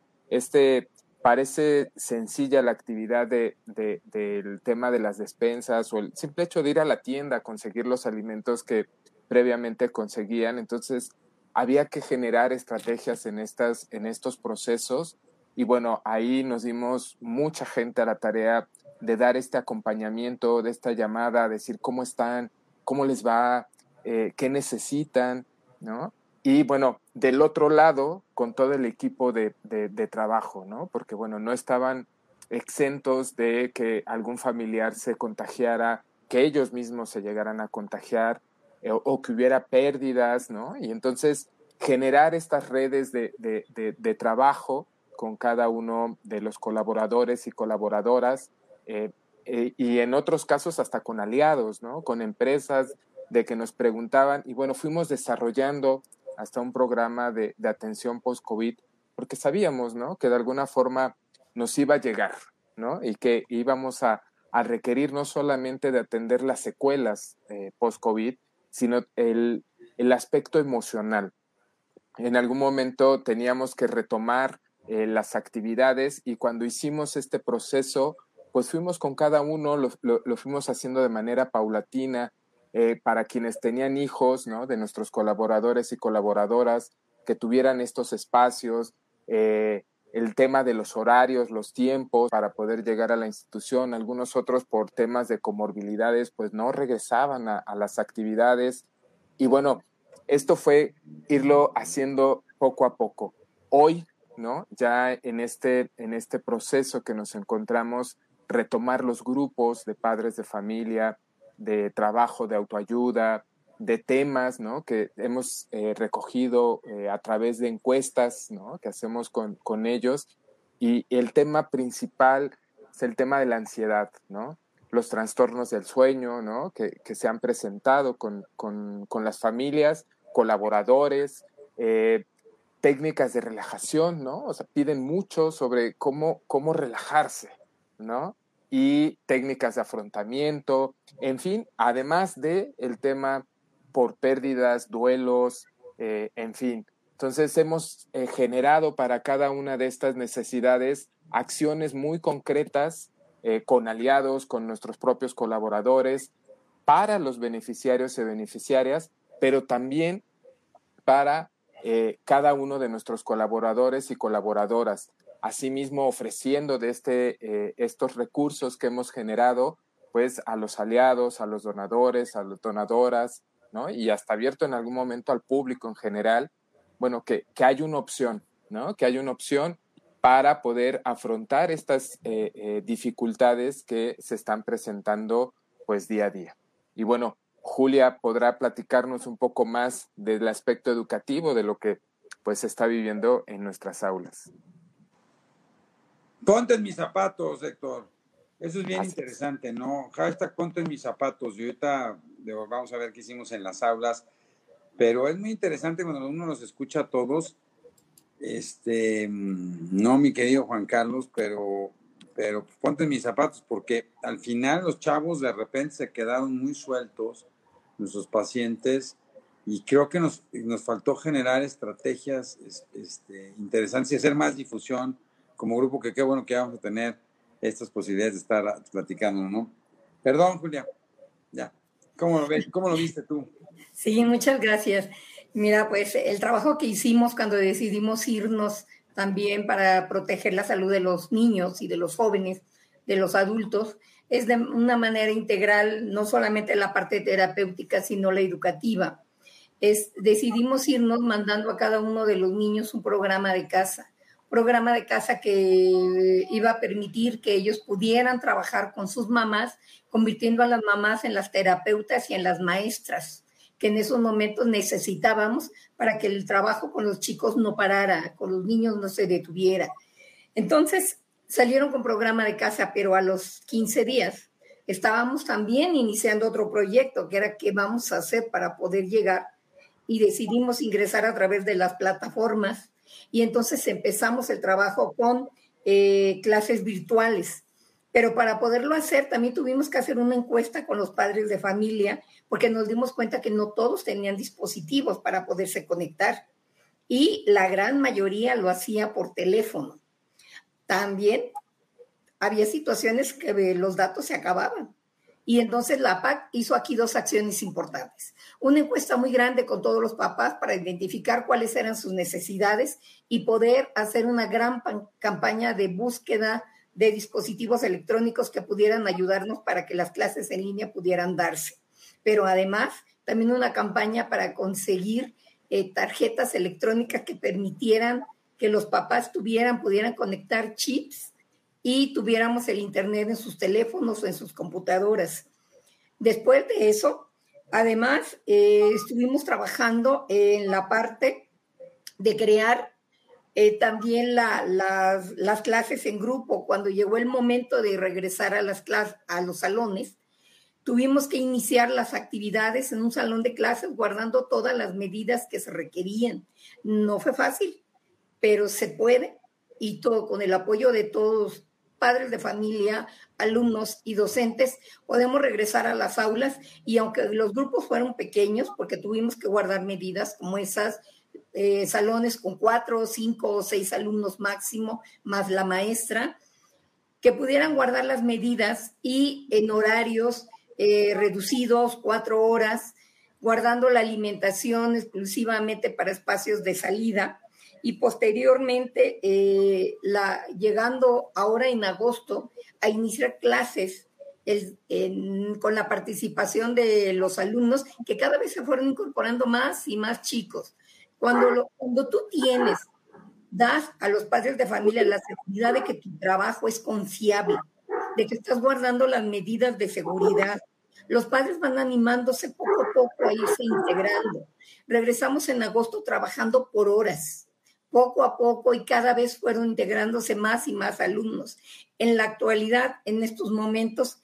Parece sencilla la actividad del tema de las despensas o el simple hecho de ir a la tienda a conseguir los alimentos que previamente conseguían. Entonces, había que generar estrategias en estos procesos. Y bueno, ahí nos dimos mucha gente a la tarea de dar este acompañamiento, de esta llamada, decir cómo están, cómo les va, qué necesitan, ¿no? Y bueno, del otro lado, con todo el equipo de trabajo, ¿no? Porque bueno, no estaban exentos de que algún familiar se contagiara, que ellos mismos se llegaran a contagiar, o que hubiera pérdidas, ¿no? Y entonces generar estas redes de trabajo con cada uno de los colaboradores y colaboradoras, y en otros casos hasta con aliados, ¿no? Con empresas de que nos preguntaban, y bueno, fuimos desarrollando hasta un programa de atención post-COVID porque sabíamos, ¿no?, que de alguna forma nos iba a llegar, ¿no?, y que íbamos a requerir no solamente de atender las secuelas post-COVID, sino el aspecto emocional. En algún momento teníamos que retomar las actividades, y cuando hicimos este proceso, pues fuimos con cada uno, lo fuimos haciendo de manera paulatina, para quienes tenían hijos, ¿no?, de nuestros colaboradores y colaboradoras, que tuvieran estos espacios, el tema de los horarios, los tiempos para poder llegar a la institución. Algunos otros, por temas de comorbilidades, pues no regresaban a las actividades. Y bueno, esto fue irlo haciendo poco a poco. Hoy, ¿no?, ya en este proceso que nos encontramos, retomar los grupos de padres de familia, de trabajo de autoayuda, de temas, ¿no?, que hemos recogido a través de encuestas, ¿no?, que hacemos con ellos. Y el tema principal es el tema de la ansiedad, ¿no?, los trastornos del sueño, ¿no?, que se han presentado con las familias, colaboradores, técnicas de relajación, ¿no? O sea, piden mucho sobre cómo relajarse, ¿no? Y técnicas de afrontamiento, en fin, además de el tema por pérdidas, duelos, en fin. Entonces hemos generado para cada una de estas necesidades acciones muy concretas, con aliados, con nuestros propios colaboradores, para los beneficiarios y beneficiarias, pero también para cada uno de nuestros colaboradores y colaboradoras. Asimismo, ofreciendo de estos recursos que hemos generado, pues a los aliados, a los donadores, a las donadoras, ¿no?, y hasta abierto en algún momento al público en general, bueno, que hay una opción, ¿no?, que hay una opción para poder afrontar estas dificultades que se están presentando pues día a día. Y bueno, Julia podrá platicarnos un poco más del aspecto educativo de lo que pues se está viviendo en nuestras aulas. Ponte en mis zapatos, Héctor. Eso es bien interesante, ¿no? Hashtag ponte en mis zapatos. Y ahorita vamos a ver qué hicimos en las aulas. Pero es muy interesante cuando uno los escucha a todos. No, mi querido Juan Carlos, pero ponte en mis zapatos, porque al final los chavos de repente se quedaron muy sueltos, nuestros pacientes, y creo que nos faltó generar estrategias interesantes y hacer más difusión como grupo, que qué bueno que vamos a tener estas posibilidades de estar platicando, ¿no? Perdón, Julia. Ya. ¿Cómo lo viste tú? Sí, muchas gracias. Mira, pues el trabajo que hicimos cuando decidimos irnos también para proteger la salud de los niños y de los jóvenes, de los adultos, es de una manera integral, no solamente la parte terapéutica, sino la educativa. Decidimos irnos mandando a cada uno de los niños un programa de casa que iba a permitir que ellos pudieran trabajar con sus mamás, convirtiendo a las mamás en las terapeutas y en las maestras, que en esos momentos necesitábamos para que el trabajo con los chicos no parara, con los niños no se detuviera. Entonces salieron con programa de casa, pero a los 15 días estábamos también iniciando otro proyecto, que era qué vamos a hacer para poder llegar, y decidimos ingresar a través de las plataformas, y entonces empezamos el trabajo con clases virtuales. Pero para poderlo hacer también tuvimos que hacer una encuesta con los padres de familia, porque nos dimos cuenta que no todos tenían dispositivos para poderse conectar, y la gran mayoría lo hacía por teléfono. También había situaciones que los datos se acababan, y entonces la APAC hizo aquí 2 acciones importantes. Una encuesta muy grande con todos los papás para identificar cuáles eran sus necesidades y poder hacer una gran campaña de búsqueda de dispositivos electrónicos que pudieran ayudarnos para que las clases en línea pudieran darse. Pero además, también una campaña para conseguir tarjetas electrónicas que permitieran que los papás pudieran conectar chips y tuviéramos el internet en sus teléfonos o en sus computadoras. Después de eso, además, estuvimos trabajando en la parte de crear también las clases en grupo. Cuando llegó el momento de regresar a los salones, tuvimos que iniciar las actividades en un salón de clases guardando todas las medidas que se requerían. No fue fácil, pero se puede, y todo con el apoyo de todos, padres de familia, alumnos y docentes, podemos regresar a las aulas, y aunque los grupos fueron pequeños, porque tuvimos que guardar medidas como esas, salones con 4, 5 o 6 alumnos máximo, más la maestra, que pudieran guardar las medidas y en horarios reducidos, 4 horas, guardando la alimentación exclusivamente para espacios de salida, y posteriormente llegando ahora en agosto a iniciar clases con la participación de los alumnos, que cada vez se fueron incorporando más y más chicos. Cuando tú das a los padres de familia la seguridad de que tu trabajo es confiable, de que estás guardando las medidas de seguridad, los padres van animándose poco a poco a irse integrando. Regresamos en agosto trabajando por horas, poco a poco, y cada vez fueron integrándose más y más alumnos. En la actualidad, en estos momentos,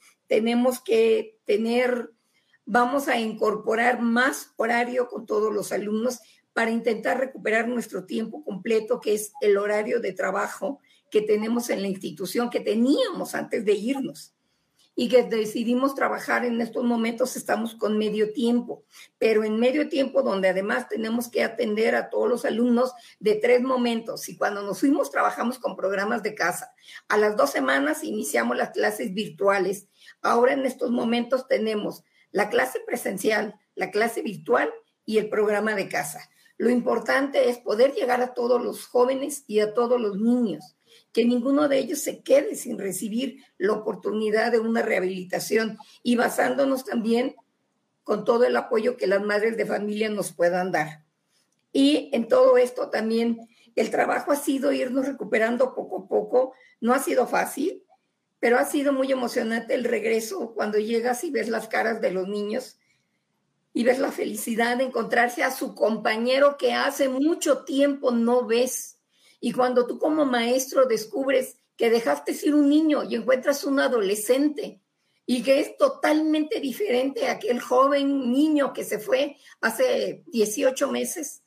vamos a incorporar más horario con todos los alumnos para intentar recuperar nuestro tiempo completo, que es el horario de trabajo que tenemos en la institución, que teníamos antes de irnos, y que decidimos trabajar en estos momentos. Estamos con medio tiempo, pero en medio tiempo donde además tenemos que atender a todos los alumnos de 3 momentos, y cuando nos fuimos trabajamos con programas de casa. A las 2 semanas iniciamos las clases virtuales. Ahora en estos momentos tenemos la clase presencial, la clase virtual y el programa de casa. Lo importante es poder llegar a todos los jóvenes y a todos los niños, que ninguno de ellos se quede sin recibir la oportunidad de una rehabilitación, y basándonos también con todo el apoyo que las madres de familia nos puedan dar. Y en todo esto también el trabajo ha sido irnos recuperando poco a poco. No ha sido fácil, pero ha sido muy emocionante el regreso cuando llegas y ves las caras de los niños y ves la felicidad de encontrarse a su compañero que hace mucho tiempo no ves. Y cuando tú como maestro descubres que dejaste ir un niño y encuentras un adolescente y que es totalmente diferente a aquel joven niño que se fue hace 18 meses,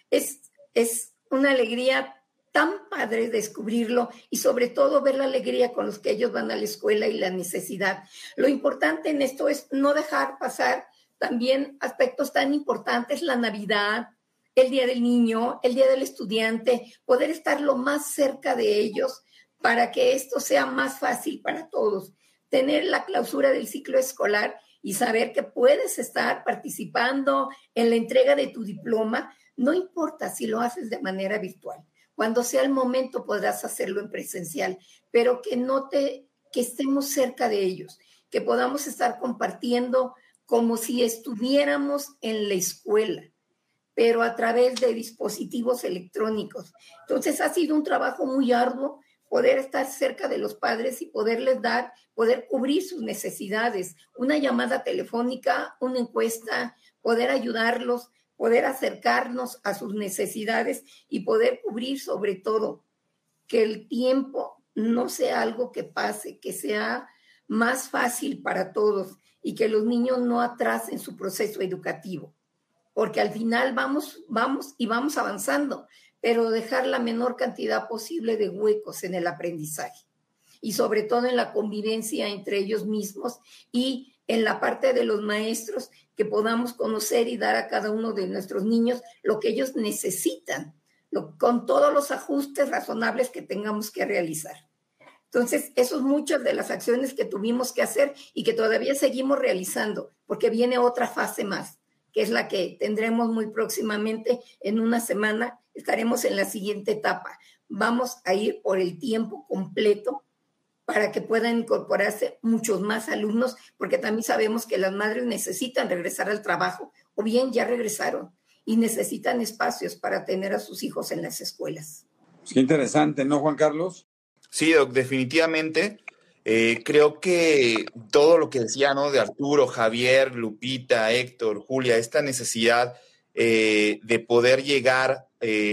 es una alegría tan padre descubrirlo, y sobre todo ver la alegría con los que ellos van a la escuela y la necesidad. Lo importante en esto es no dejar pasar también aspectos tan importantes, la Navidad, el Día del Niño, el Día del Estudiante, poder estar lo más cerca de ellos para que esto sea más fácil para todos. Tener la clausura del ciclo escolar y saber que puedes estar participando en la entrega de tu diploma, no importa si lo haces de manera virtual. Cuando sea el momento podrás hacerlo en presencial, pero que estemos cerca de ellos, que podamos estar compartiendo como si estuviéramos en la escuela, pero a través de dispositivos electrónicos. Entonces ha sido un trabajo muy arduo poder estar cerca de los padres y poder cubrir sus necesidades, una llamada telefónica, una encuesta, poder ayudarlos, poder acercarnos a sus necesidades y poder cubrir, sobre todo, que el tiempo no sea algo que pase, que sea más fácil para todos y que los niños no atrasen su proceso educativo, porque al final vamos avanzando, pero dejar la menor cantidad posible de huecos en el aprendizaje y sobre todo en la convivencia entre ellos mismos, y en la parte de los maestros, que podamos conocer y dar a cada uno de nuestros niños lo que ellos necesitan, con todos los ajustes razonables que tengamos que realizar. Entonces, eso es muchas de las acciones que tuvimos que hacer y que todavía seguimos realizando, porque viene otra fase más, que es la que tendremos muy próximamente. En una semana estaremos en la siguiente etapa. Vamos a ir por el tiempo completo para que puedan incorporarse muchos más alumnos, porque también sabemos que las madres necesitan regresar al trabajo, o bien ya regresaron y necesitan espacios para tener a sus hijos en las escuelas. Pues qué interesante, ¿no, Juan Carlos? Sí, Doc, definitivamente. Creo que todo lo que decía, ¿no?, de Arturo, Javier, Lupita, Héctor, Julia, esta necesidad de poder llegar,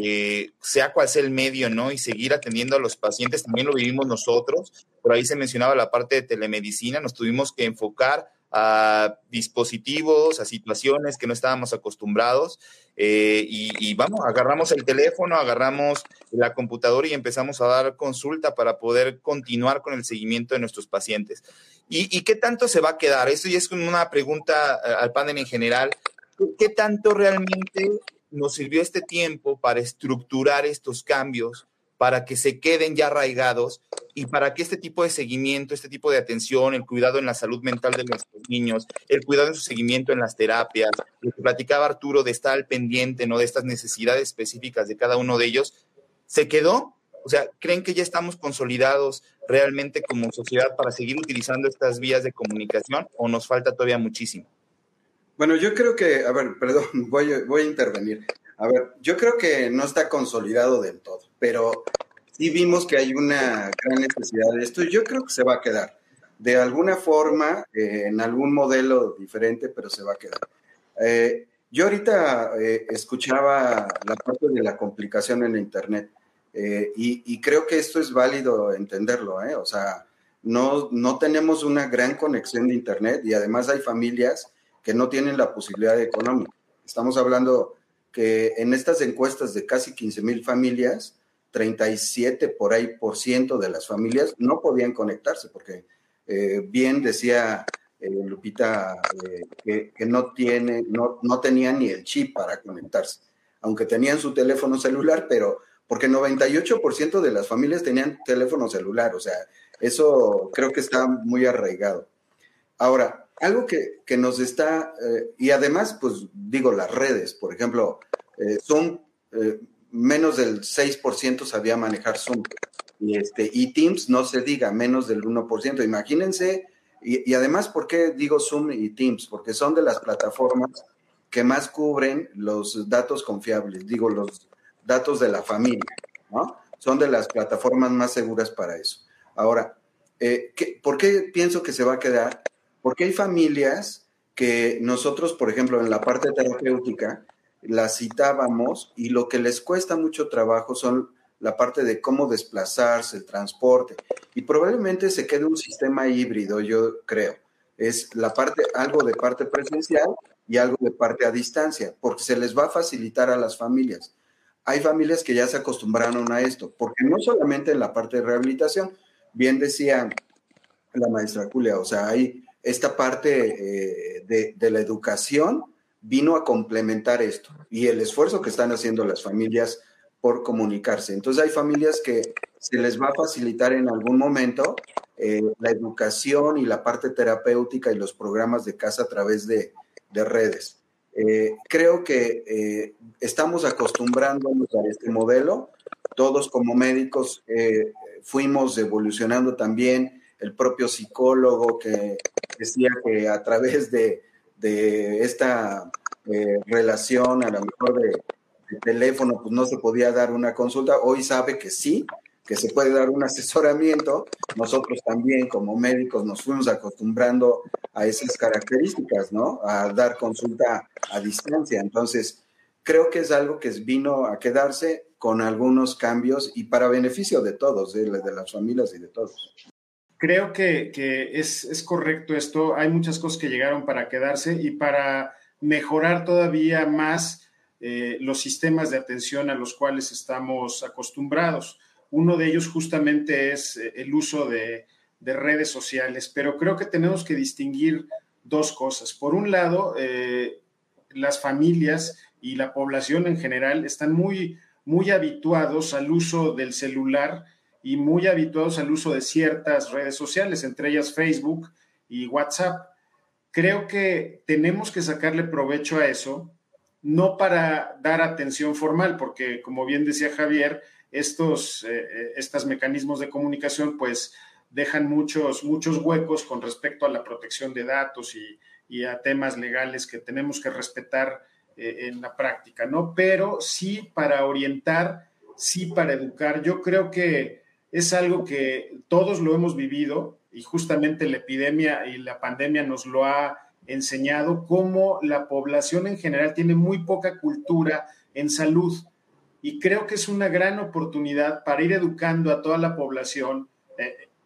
sea cual sea el medio, ¿no?, y seguir atendiendo a los pacientes, también lo vivimos nosotros. Por ahí se mencionaba la parte de telemedicina, nos tuvimos que enfocar a dispositivos, a situaciones que no estábamos acostumbrados, y vamos, agarramos el teléfono, agarramos la computadora y empezamos a dar consulta para poder continuar con el seguimiento de nuestros pacientes. ¿Y qué tanto se va a quedar? Esto ya es una pregunta al panel en general. ¿Qué tanto realmente nos sirvió este tiempo para estructurar estos cambios, para que se queden ya arraigados y para que este tipo de seguimiento, este tipo de atención, el cuidado en la salud mental de nuestros niños, el cuidado en su seguimiento en las terapias, lo que platicaba Arturo de estar al pendiente, ¿no?, de estas necesidades específicas de cada uno de ellos, se quedó? O sea, ¿creen que ya estamos consolidados realmente como sociedad para seguir utilizando estas vías de comunicación o nos falta todavía muchísimo? Bueno, yo creo que, a ver, perdón, voy a intervenir. A ver, yo creo que no está consolidado del todo, pero sí vimos que hay una gran necesidad de esto y yo creo que se va a quedar. De alguna forma, en algún modelo diferente, pero se va a quedar. Yo ahorita escuchaba la parte de la complicación en Internet y creo que esto es válido entenderlo, o sea, no tenemos una gran conexión de Internet y además hay familias que no tienen la posibilidad económica. Estamos hablando que en estas encuestas de casi 15,000 familias, 37% de las familias no podían conectarse, porque bien decía Lupita que no tenían ni el chip para conectarse, aunque tenían su teléfono celular, pero porque 98% de las familias tenían teléfono celular, o sea, eso creo que está muy arraigado. Ahora, algo que nos está, y además, pues digo, las redes, por ejemplo, Zoom, menos del 6% sabía manejar Zoom, y Teams, no se diga, menos del 1%. Imagínense, y además, ¿por qué digo Zoom y Teams? Porque son de las plataformas que más cubren los datos confiables, digo, los datos de la familia, ¿no? Son de las plataformas más seguras para eso. Ahora, ¿por qué pienso que se va a quedar? Porque hay familias que nosotros, por ejemplo, en la parte terapéutica, las citábamos y lo que les cuesta mucho trabajo son la parte de cómo desplazarse, el transporte. Y probablemente se quede un sistema híbrido, yo creo. Es la parte, algo de parte presencial y algo de parte a distancia, porque se les va a facilitar a las familias. Hay familias que ya se acostumbraron a esto, porque no solamente en la parte de rehabilitación, bien decía la maestra Julia, o sea, hay esta parte de la educación vino a complementar esto y el esfuerzo que están haciendo las familias por comunicarse. Entonces hay familias que se les va a facilitar en algún momento la educación y la parte terapéutica y los programas de casa a través de redes. Creo que estamos acostumbrándonos a este modelo. Todos como médicos fuimos evolucionando también. El propio psicólogo que decía que a través de esta relación, a lo mejor de teléfono, pues no se podía dar una consulta. Hoy sabe que sí, que se puede dar un asesoramiento. Nosotros también como médicos nos fuimos acostumbrando a esas características, ¿no? A dar consulta a distancia. Entonces, creo que es algo que vino a quedarse con algunos cambios y para beneficio de todos, de las familias y de todos. Creo que es correcto esto. Hay muchas cosas que llegaron para quedarse y para mejorar todavía más los sistemas de atención a los cuales estamos acostumbrados. Uno de ellos justamente es el uso de redes sociales, pero creo que tenemos que distinguir dos cosas. Por un lado, las familias y la población en general están muy, muy habituados al uso del celular y muy habituados al uso de ciertas redes sociales, entre ellas Facebook y WhatsApp. Creo que tenemos que sacarle provecho a eso, no para dar atención formal, porque como bien decía Javier, estos mecanismos de comunicación pues dejan muchos huecos con respecto a la protección de datos y a temas legales que tenemos que respetar en la práctica, ¿no? Pero sí para orientar, sí para educar. Yo creo que es algo que todos lo hemos vivido y justamente la epidemia y la pandemia nos lo ha enseñado, cómo la población en general tiene muy poca cultura en salud y creo que es una gran oportunidad para ir educando a toda la población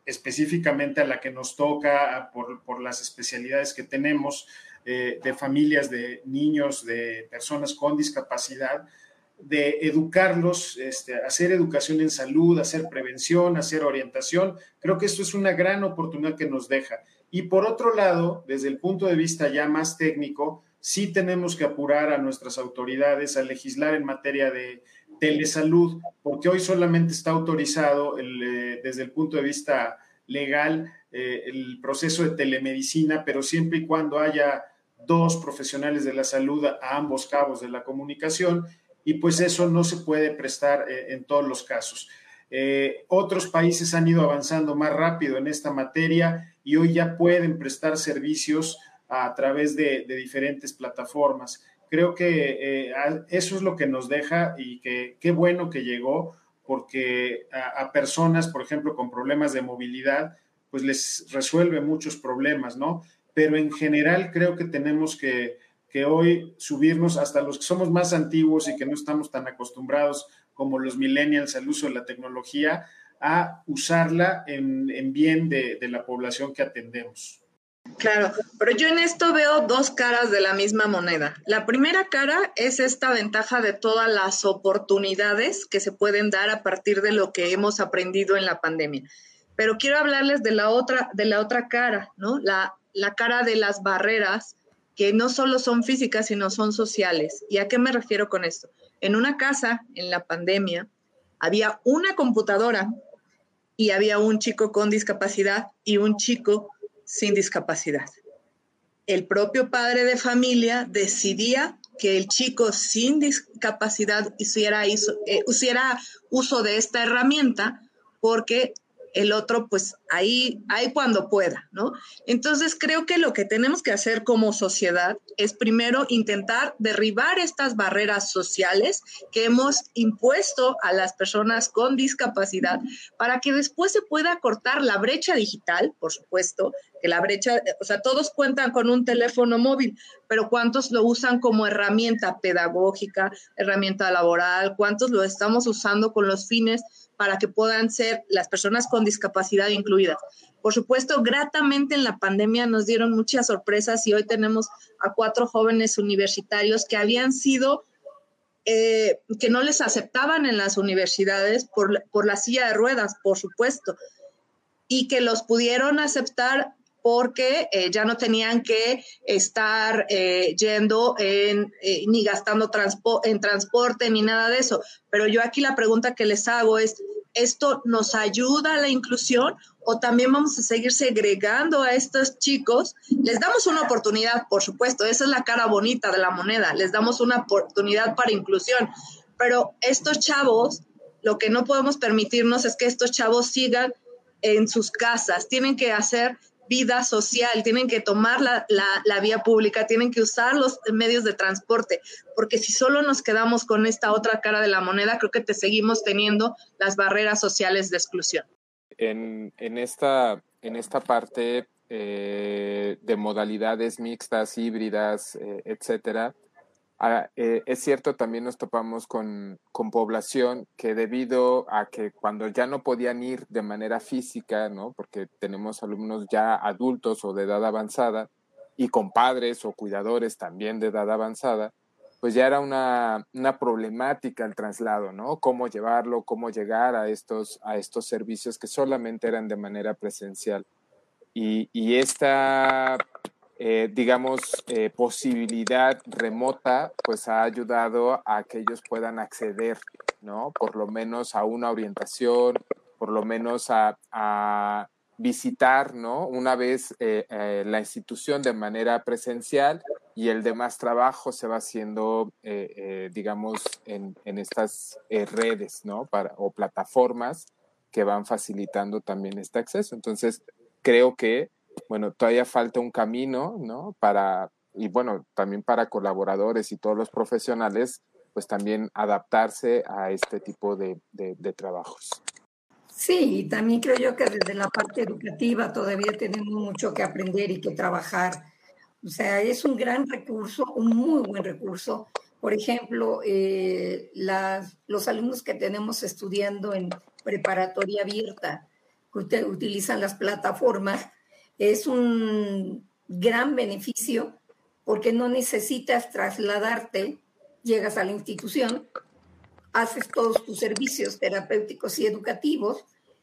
específicamente a la que nos toca por las especialidades que tenemos, de familias, de niños, de personas con discapacidad, de educarlos, hacer educación en salud, hacer prevención, hacer orientación. Creo que esto es una gran oportunidad que nos deja. Y por otro lado, desde el punto de vista ya más técnico, sí tenemos que apurar a nuestras autoridades a legislar en materia de telesalud, porque hoy solamente está autorizado desde el punto de vista legal el proceso de telemedicina, pero siempre y cuando haya 2 profesionales de la salud a ambos cabos de la comunicación, y pues eso no se puede prestar en todos los casos. Otros países han ido avanzando más rápido en esta materia y hoy ya pueden prestar servicios a través de diferentes plataformas. Creo que eso es lo que nos deja, y que qué bueno que llegó, porque a personas, por ejemplo, con problemas de movilidad, pues les resuelve muchos problemas, ¿no? Pero en general creo que tenemos que hoy subirnos, hasta los que somos más antiguos y que no estamos tan acostumbrados como los millennials al uso de la tecnología, a usarla en bien de la población que atendemos. Claro, pero yo en esto veo 2 caras de la misma moneda. La primera cara es esta ventaja de todas las oportunidades que se pueden dar a partir de lo que hemos aprendido en la pandemia. Pero quiero hablarles de la otra cara, ¿no? La cara de las barreras, que no solo son físicas, sino son sociales. ¿Y a qué me refiero con esto? En una casa, en la pandemia, había una computadora y había un chico con discapacidad y un chico sin discapacidad. El propio padre de familia decidía que el chico sin discapacidad hiciera uso de esta herramienta, porque el otro, pues ahí cuando pueda, ¿no? Entonces creo que lo que tenemos que hacer como sociedad es primero intentar derribar estas barreras sociales que hemos impuesto a las personas con discapacidad, para que después se pueda cortar la brecha digital. Por supuesto que la brecha, o sea, todos cuentan con un teléfono móvil, pero ¿cuántos lo usan como herramienta pedagógica, herramienta laboral? ¿Cuántos lo estamos usando con los fines para que puedan ser las personas con discapacidad incluidas? Por supuesto, gratamente en la pandemia nos dieron muchas sorpresas, y hoy tenemos a 4 jóvenes universitarios que habían sido, que no les aceptaban en las universidades por la silla de ruedas, por supuesto, y que los pudieron aceptar porque ya no tenían que estar yendo ni gastando en transporte ni nada de eso. Pero yo aquí la pregunta que les hago es, ¿esto nos ayuda a la inclusión o también vamos a seguir segregando a estos chicos? Les damos una oportunidad, por supuesto, esa es la cara bonita de la moneda, les damos una oportunidad para inclusión, pero estos chavos, lo que no podemos permitirnos es que estos chavos sigan en sus casas, tienen que hacer vida social, tienen que tomar la vía pública, tienen que usar los medios de transporte, porque si solo nos quedamos con esta otra cara de la moneda, creo que te seguimos teniendo las barreras sociales de exclusión. En esta parte de modalidades mixtas, híbridas, etcétera, es cierto, también nos topamos con población que, debido a que cuando ya no podían ir de manera física, ¿no? Porque tenemos alumnos ya adultos o de edad avanzada, y con padres o cuidadores también de edad avanzada, pues ya era una problemática el traslado, ¿no? Cómo llevarlo, cómo llegar a estos servicios que solamente eran de manera presencial. Y esta posibilidad remota, pues ha ayudado a que ellos puedan acceder, ¿no? Por lo menos a una orientación, por lo menos a visitar, ¿no? Una vez la institución de manera presencial, y el demás trabajo se va haciendo, en estas redes, ¿no? O plataformas que van facilitando también este acceso. Entonces, creo que todavía falta un camino, ¿no? También para colaboradores y todos los profesionales, pues también adaptarse a este tipo de trabajos. Sí, y también creo yo que desde la parte educativa todavía tenemos mucho que aprender y que trabajar. O sea, es un gran recurso, un muy buen recurso. Por ejemplo, los alumnos que tenemos estudiando en preparatoria abierta, utilizan las plataformas, es un gran beneficio porque no necesitas trasladarte, llegas a la institución, haces todos tus servicios terapéuticos y educativos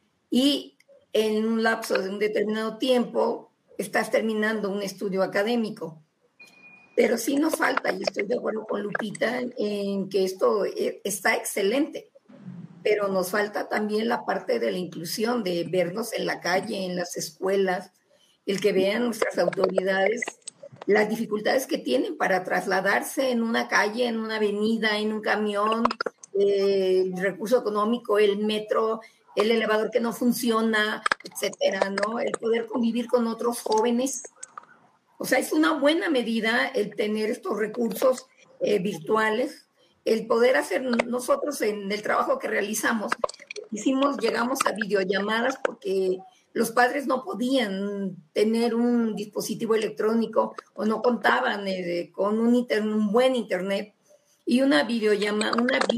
y en un lapso de un determinado tiempo estás terminando un estudio académico. Pero sí nos falta, y estoy de acuerdo con Lupita, en que esto está excelente, pero nos falta también la parte de la inclusión, de vernos en la calle, en las escuelas, el que vean nuestras autoridades las dificultades que tienen para trasladarse en una calle, en una avenida, en un camión, el recurso económico, el metro, el elevador que no funciona, etcétera, ¿no? El poder convivir con otros jóvenes. O sea, es una buena medida el tener estos recursos virtuales, el poder hacer nosotros en el trabajo que realizamos. Llegamos a videollamadas porque los padres no podían tener un dispositivo electrónico o no contaban con un buen internet. Y una videollamada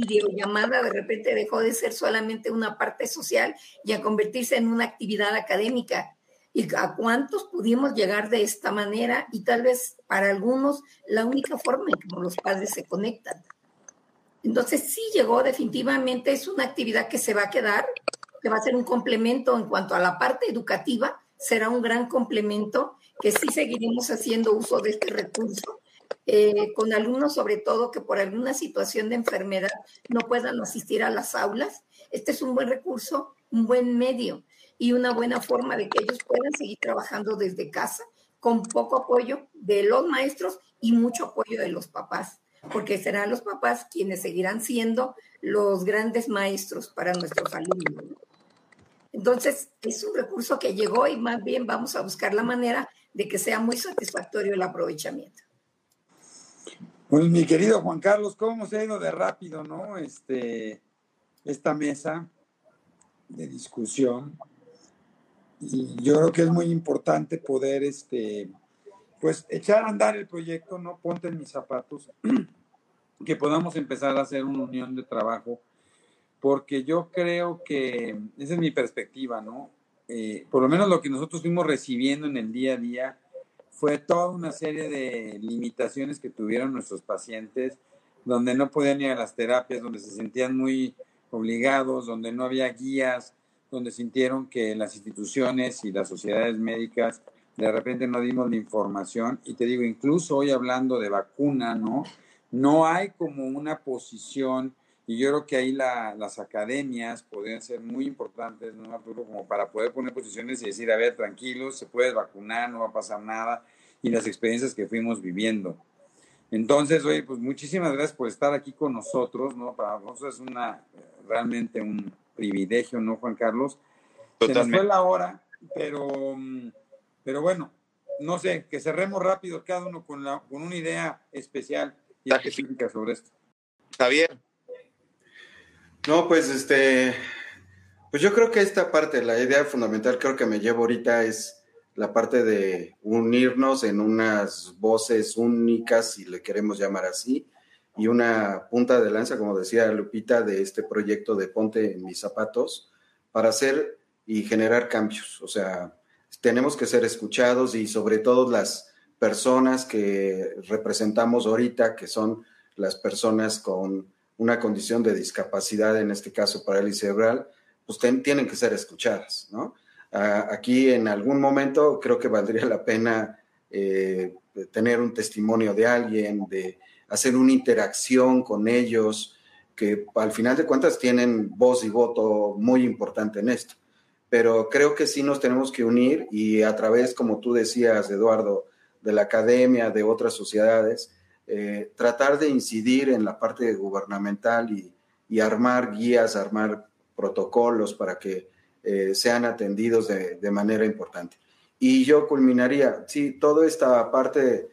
de repente dejó de ser solamente una parte social y a convertirse en una actividad académica. ¿Y a cuántos pudimos llegar de esta manera? Y tal vez para algunos la única forma en que los padres se conectan. Entonces sí llegó, definitivamente es una actividad que se va a quedar, que va a ser un complemento en cuanto a la parte educativa, será un gran complemento, que sí seguiremos haciendo uso de este recurso, con alumnos sobre todo que por alguna situación de enfermedad no puedan asistir a las aulas. Este es un buen recurso, un buen medio y una buena forma de que ellos puedan seguir trabajando desde casa con poco apoyo de los maestros y mucho apoyo de los papás, porque serán los papás quienes seguirán siendo los grandes maestros para nuestros alumnos. Entonces, es un recurso que llegó y más bien vamos a buscar la manera de que sea muy satisfactorio el aprovechamiento. Pues mi querido Juan Carlos, ¿cómo se ha ido de rápido, no? Esta mesa de discusión. Y yo creo que es muy importante poder, pues, echar a andar el proyecto, ¿no? Ponte en mis zapatos, que podamos empezar a hacer una unión de trabajo, porque yo creo que, esa es mi perspectiva, ¿no? Por lo menos lo que nosotros fuimos recibiendo en el día a día fue toda una serie de limitaciones que tuvieron nuestros pacientes, donde no podían ir a las terapias, donde se sentían muy obligados, donde no había guías, donde sintieron que las instituciones y las sociedades médicas de repente no dimos la información. Y te digo, incluso hoy hablando de vacuna, no hay como una posición, y yo creo que ahí las academias podrían ser muy importantes, ¿no, Arturo? Como para poder poner posiciones y decir, a ver, tranquilos, se puede vacunar, no va a pasar nada, y las experiencias que fuimos viviendo. Entonces, oye, pues muchísimas gracias por estar aquí con nosotros, ¿no? Para nosotros es realmente un privilegio, ¿no, Juan Carlos? Totalmente. Se nos fue la hora, pero bueno, no sé, que cerremos rápido cada uno con una idea especial y específica sobre esto. Javier. No, pues pues yo creo que esta parte, la idea fundamental creo que me llevo ahorita es la parte de unirnos en unas voces únicas, si le queremos llamar así, y una punta de lanza, como decía Lupita, de este proyecto de Ponte en mis zapatos, para hacer y generar cambios. O sea, tenemos que ser escuchados y sobre todo las personas que representamos ahorita, que son las personas con una condición de discapacidad, en este caso parálisis cerebral, pues tienen que ser escuchadas, ¿no? Aquí en algún momento creo que valdría la pena tener un testimonio de alguien, de hacer una interacción con ellos, que al final de cuentas tienen voz y voto muy importante en esto. Pero creo que sí nos tenemos que unir y a través, como tú decías, Eduardo, de la academia, de otras sociedades, tratar de incidir en la parte gubernamental y armar guías, armar protocolos para que sean atendidos de manera importante. Y yo culminaría, sí, toda esta parte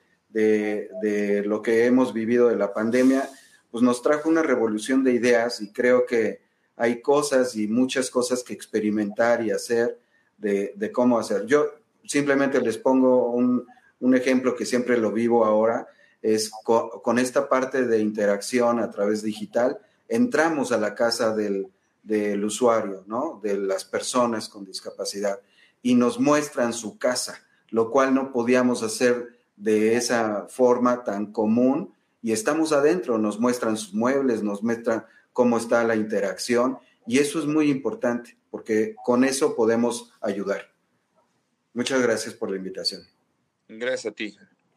de lo que hemos vivido de la pandemia, pues nos trajo una revolución de ideas y creo que hay cosas y muchas cosas que experimentar y hacer de cómo hacer. Yo simplemente les pongo un ejemplo que siempre lo vivo ahora, es con esta parte de interacción a través digital, entramos a la casa del del usuario, ¿no? De las personas con discapacidad, y nos muestran su casa, lo cual no podíamos hacer de esa forma tan común, y estamos adentro, nos muestran sus muebles, nos muestran cómo está la interacción, y eso es muy importante, porque con eso podemos ayudar. Muchas gracias por la invitación. Gracias a ti.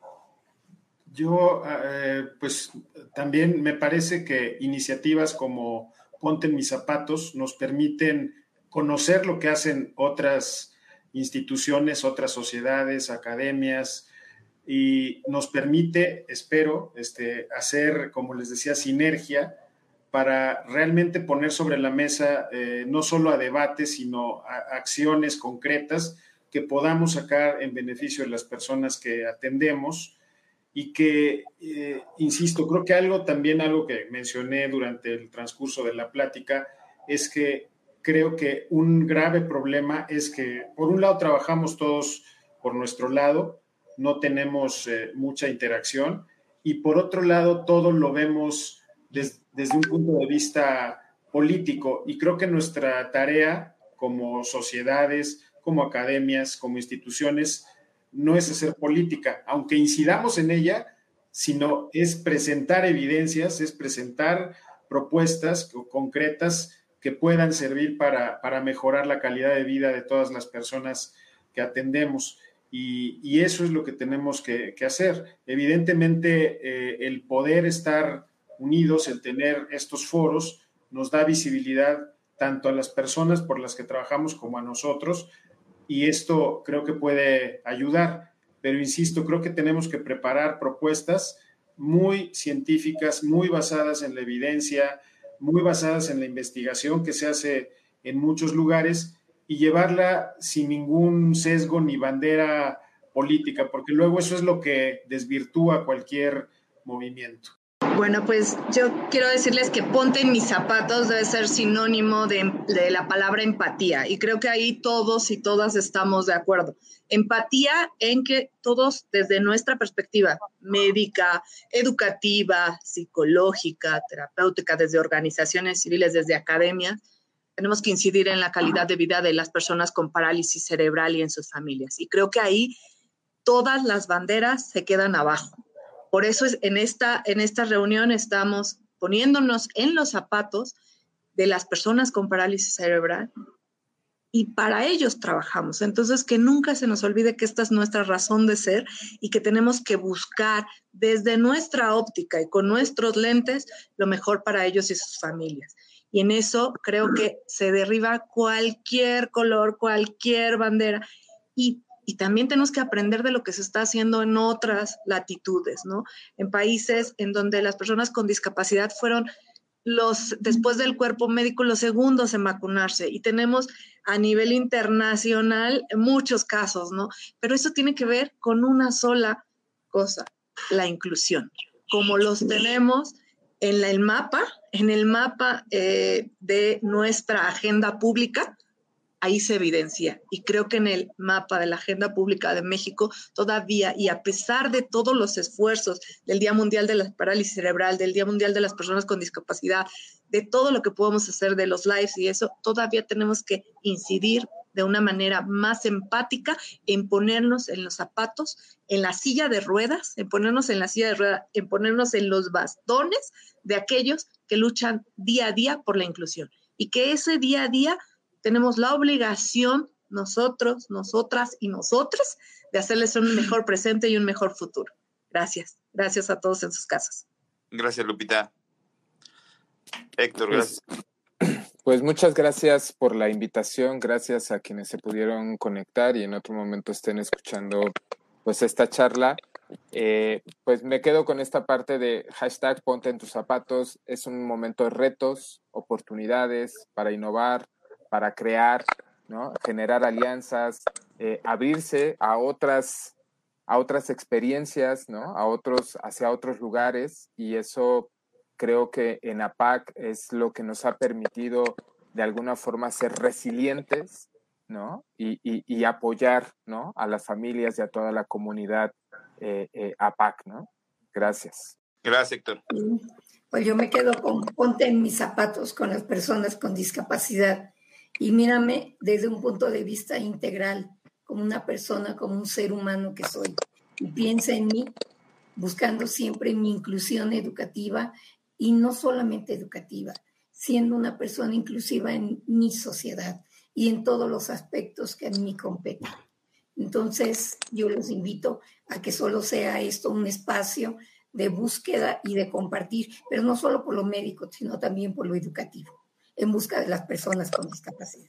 Yo, pues también me parece que iniciativas como Ponte en mis zapatos nos permiten conocer lo que hacen otras instituciones, otras sociedades, academias, y nos permite, espero, hacer, como les decía, sinergia para realmente poner sobre la mesa no solo a debate, sino a acciones concretas que podamos sacar en beneficio de las personas que atendemos. Y que, insisto, creo que algo que mencioné durante el transcurso de la plática es que creo que un grave problema es que, por un lado, trabajamos todos por nuestro lado, no tenemos mucha interacción, y por otro lado, todo lo vemos desde un punto de vista político, y creo que nuestra tarea como sociedades, como academias, como instituciones, no es hacer política, aunque incidamos en ella, sino es presentar evidencias, es presentar propuestas concretas que puedan servir para mejorar la calidad de vida de todas las personas que atendemos. Y eso es lo que tenemos que hacer. Evidentemente, el poder estar unidos, el tener estos foros, nos da visibilidad tanto a las personas por las que trabajamos como a nosotros, y esto creo que puede ayudar, pero insisto, creo que tenemos que preparar propuestas muy científicas, muy basadas en la evidencia, muy basadas en la investigación que se hace en muchos lugares, y llevarla sin ningún sesgo ni bandera política, porque luego eso es lo que desvirtúa cualquier movimiento. Bueno, pues yo quiero decirles que ponte en mis zapatos debe ser sinónimo de la palabra empatía, y creo que ahí todos y todas estamos de acuerdo. Empatía en que todos, desde nuestra perspectiva médica, educativa, psicológica, terapéutica, desde organizaciones civiles, desde academia, tenemos que incidir en la calidad de vida de las personas con parálisis cerebral y en sus familias. Y creo que ahí todas las banderas se quedan abajo. Por eso en esta reunión estamos poniéndonos en los zapatos de las personas con parálisis cerebral, y para ellos trabajamos. Entonces, que nunca se nos olvide que esta es nuestra razón de ser, y que tenemos que buscar desde nuestra óptica y con nuestros lentes lo mejor para ellos y sus familias. Y en eso creo que se derriba cualquier color, cualquier bandera, y también tenemos que aprender de lo que se está haciendo en otras latitudes, ¿no? En países en donde las personas con discapacidad fueron después del cuerpo médico, los segundos en vacunarse, y tenemos a nivel internacional muchos casos, ¿no? Pero eso tiene que ver con una sola cosa, la inclusión. Como los tenemos en el mapa de nuestra agenda pública, ahí se evidencia. Y creo que en el mapa de la Agenda Pública de México todavía, y a pesar de todos los esfuerzos del Día Mundial de la Parálisis Cerebral, del Día Mundial de las Personas con Discapacidad, de todo lo que podemos hacer, de los lives y eso, todavía tenemos que incidir de una manera más empática en ponernos en los zapatos, en la silla de ruedas, en ponernos en la silla de ruedas, en ponernos en los bastones de aquellos que luchan día a día por la inclusión. Y que ese día a día tenemos la obligación, nosotros, nosotras y nosotres, de hacerles un mejor presente y un mejor futuro. Gracias. Gracias a todos en sus casas. Gracias, Lupita. Héctor, gracias. Pues muchas gracias por la invitación, gracias a quienes se pudieron conectar y en otro momento estén escuchando pues esta charla. Pues me quedo con esta parte de hashtag Ponte en tus zapatos. Es un momento de retos, oportunidades para innovar, para crear, ¿no? Generar alianzas, abrirse a otras experiencias, ¿no? Hacia otros lugares, y eso creo que en APAC es lo que nos ha permitido de alguna forma ser resilientes, ¿no? Y apoyar, ¿no? A las familias y a toda la comunidad APAC, ¿no? Gracias. Gracias, Héctor. pues yo me quedo con ponte en mis zapatos con las personas con discapacidad y mírame desde un punto de vista integral, como una persona, como un ser humano que soy. Y piensa en mí, buscando siempre mi inclusión educativa y no solamente educativa, siendo una persona inclusiva en mi sociedad y en todos los aspectos que a mí competen. Entonces, yo los invito a que solo sea esto un espacio de búsqueda y de compartir, pero no solo por lo médico, sino también por lo educativo, en busca de las personas con discapacidad.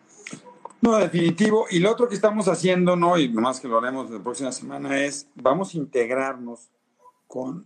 No, definitivo. Y lo otro que estamos haciendo, ¿no? Y nomás que lo haremos la próxima semana, es vamos a integrarnos con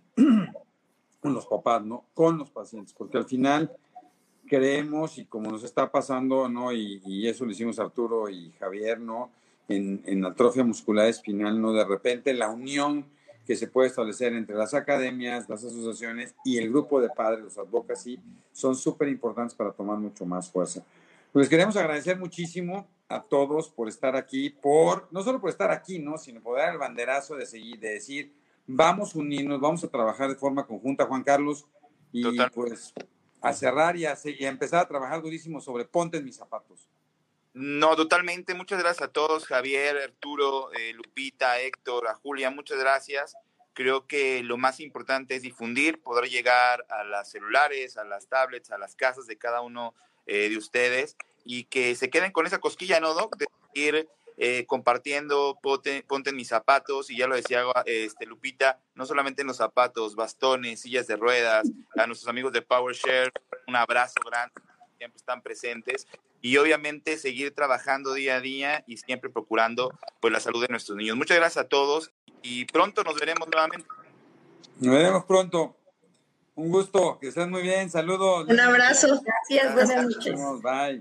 los papás, ¿no? Con los pacientes, porque al final creemos, y como nos está pasando, ¿no? Y eso lo hicimos Arturo y Javier, ¿no? En atrofia muscular espinal, ¿no? De repente la unión que se puede establecer entre las academias, las asociaciones y el grupo de padres, los advocacy, son súper importantes para tomar mucho más fuerza. Pues queremos agradecer muchísimo a todos por estar aquí, no solo por estar aquí, ¿no? Sino por dar el banderazo de decir, vamos a unirnos, vamos a trabajar de forma conjunta, Juan Carlos, y total, pues a cerrar y a empezar a trabajar durísimo sobre ponte en mis zapatos. No, totalmente. Muchas gracias a todos, Javier, Arturo, Lupita, Héctor, a Julia, muchas gracias. Creo que lo más importante es difundir, poder llegar a las celulares, a las tablets, a las casas de cada uno de ustedes y que se queden con esa cosquilla, ¿no, Doc? De ir compartiendo, ponte en mis zapatos, y ya lo decía Lupita, no solamente en los zapatos, bastones, sillas de ruedas, a nuestros amigos de PowerShare, un abrazo grande, siempre están presentes, y obviamente seguir trabajando día a día y siempre procurando pues la salud de nuestros niños. Muchas gracias a todos y pronto nos veremos nuevamente. Nos veremos pronto. Un gusto, que estén muy bien. Saludos. Un abrazo. Gracias, buenas noches. Bye.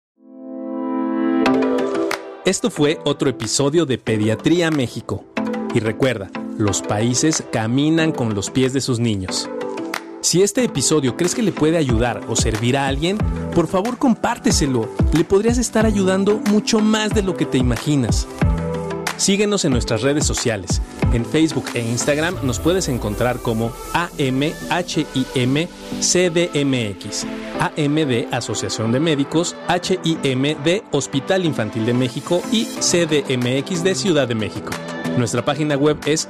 Esto fue otro episodio de Pediatría México. Y recuerda, los países caminan con los pies de sus niños. Si este episodio crees que le puede ayudar o servir a alguien, por favor compárteselo. Le podrías estar ayudando mucho más de lo que te imaginas. Síguenos en nuestras redes sociales. En Facebook e Instagram nos puedes encontrar como AMHIMCDMX, AM de Asociación de Médicos, HIM de Hospital Infantil de México y CDMX de Ciudad de México. Nuestra página web es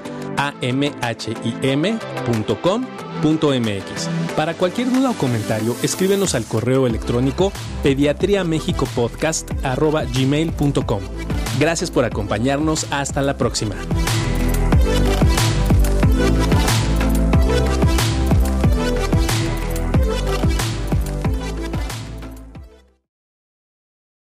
amhim.com.mx. Para cualquier duda o comentario, escríbenos al correo electrónico pediatriamexicopodcast@gmail.com. Gracias por acompañarnos. Hasta la próxima.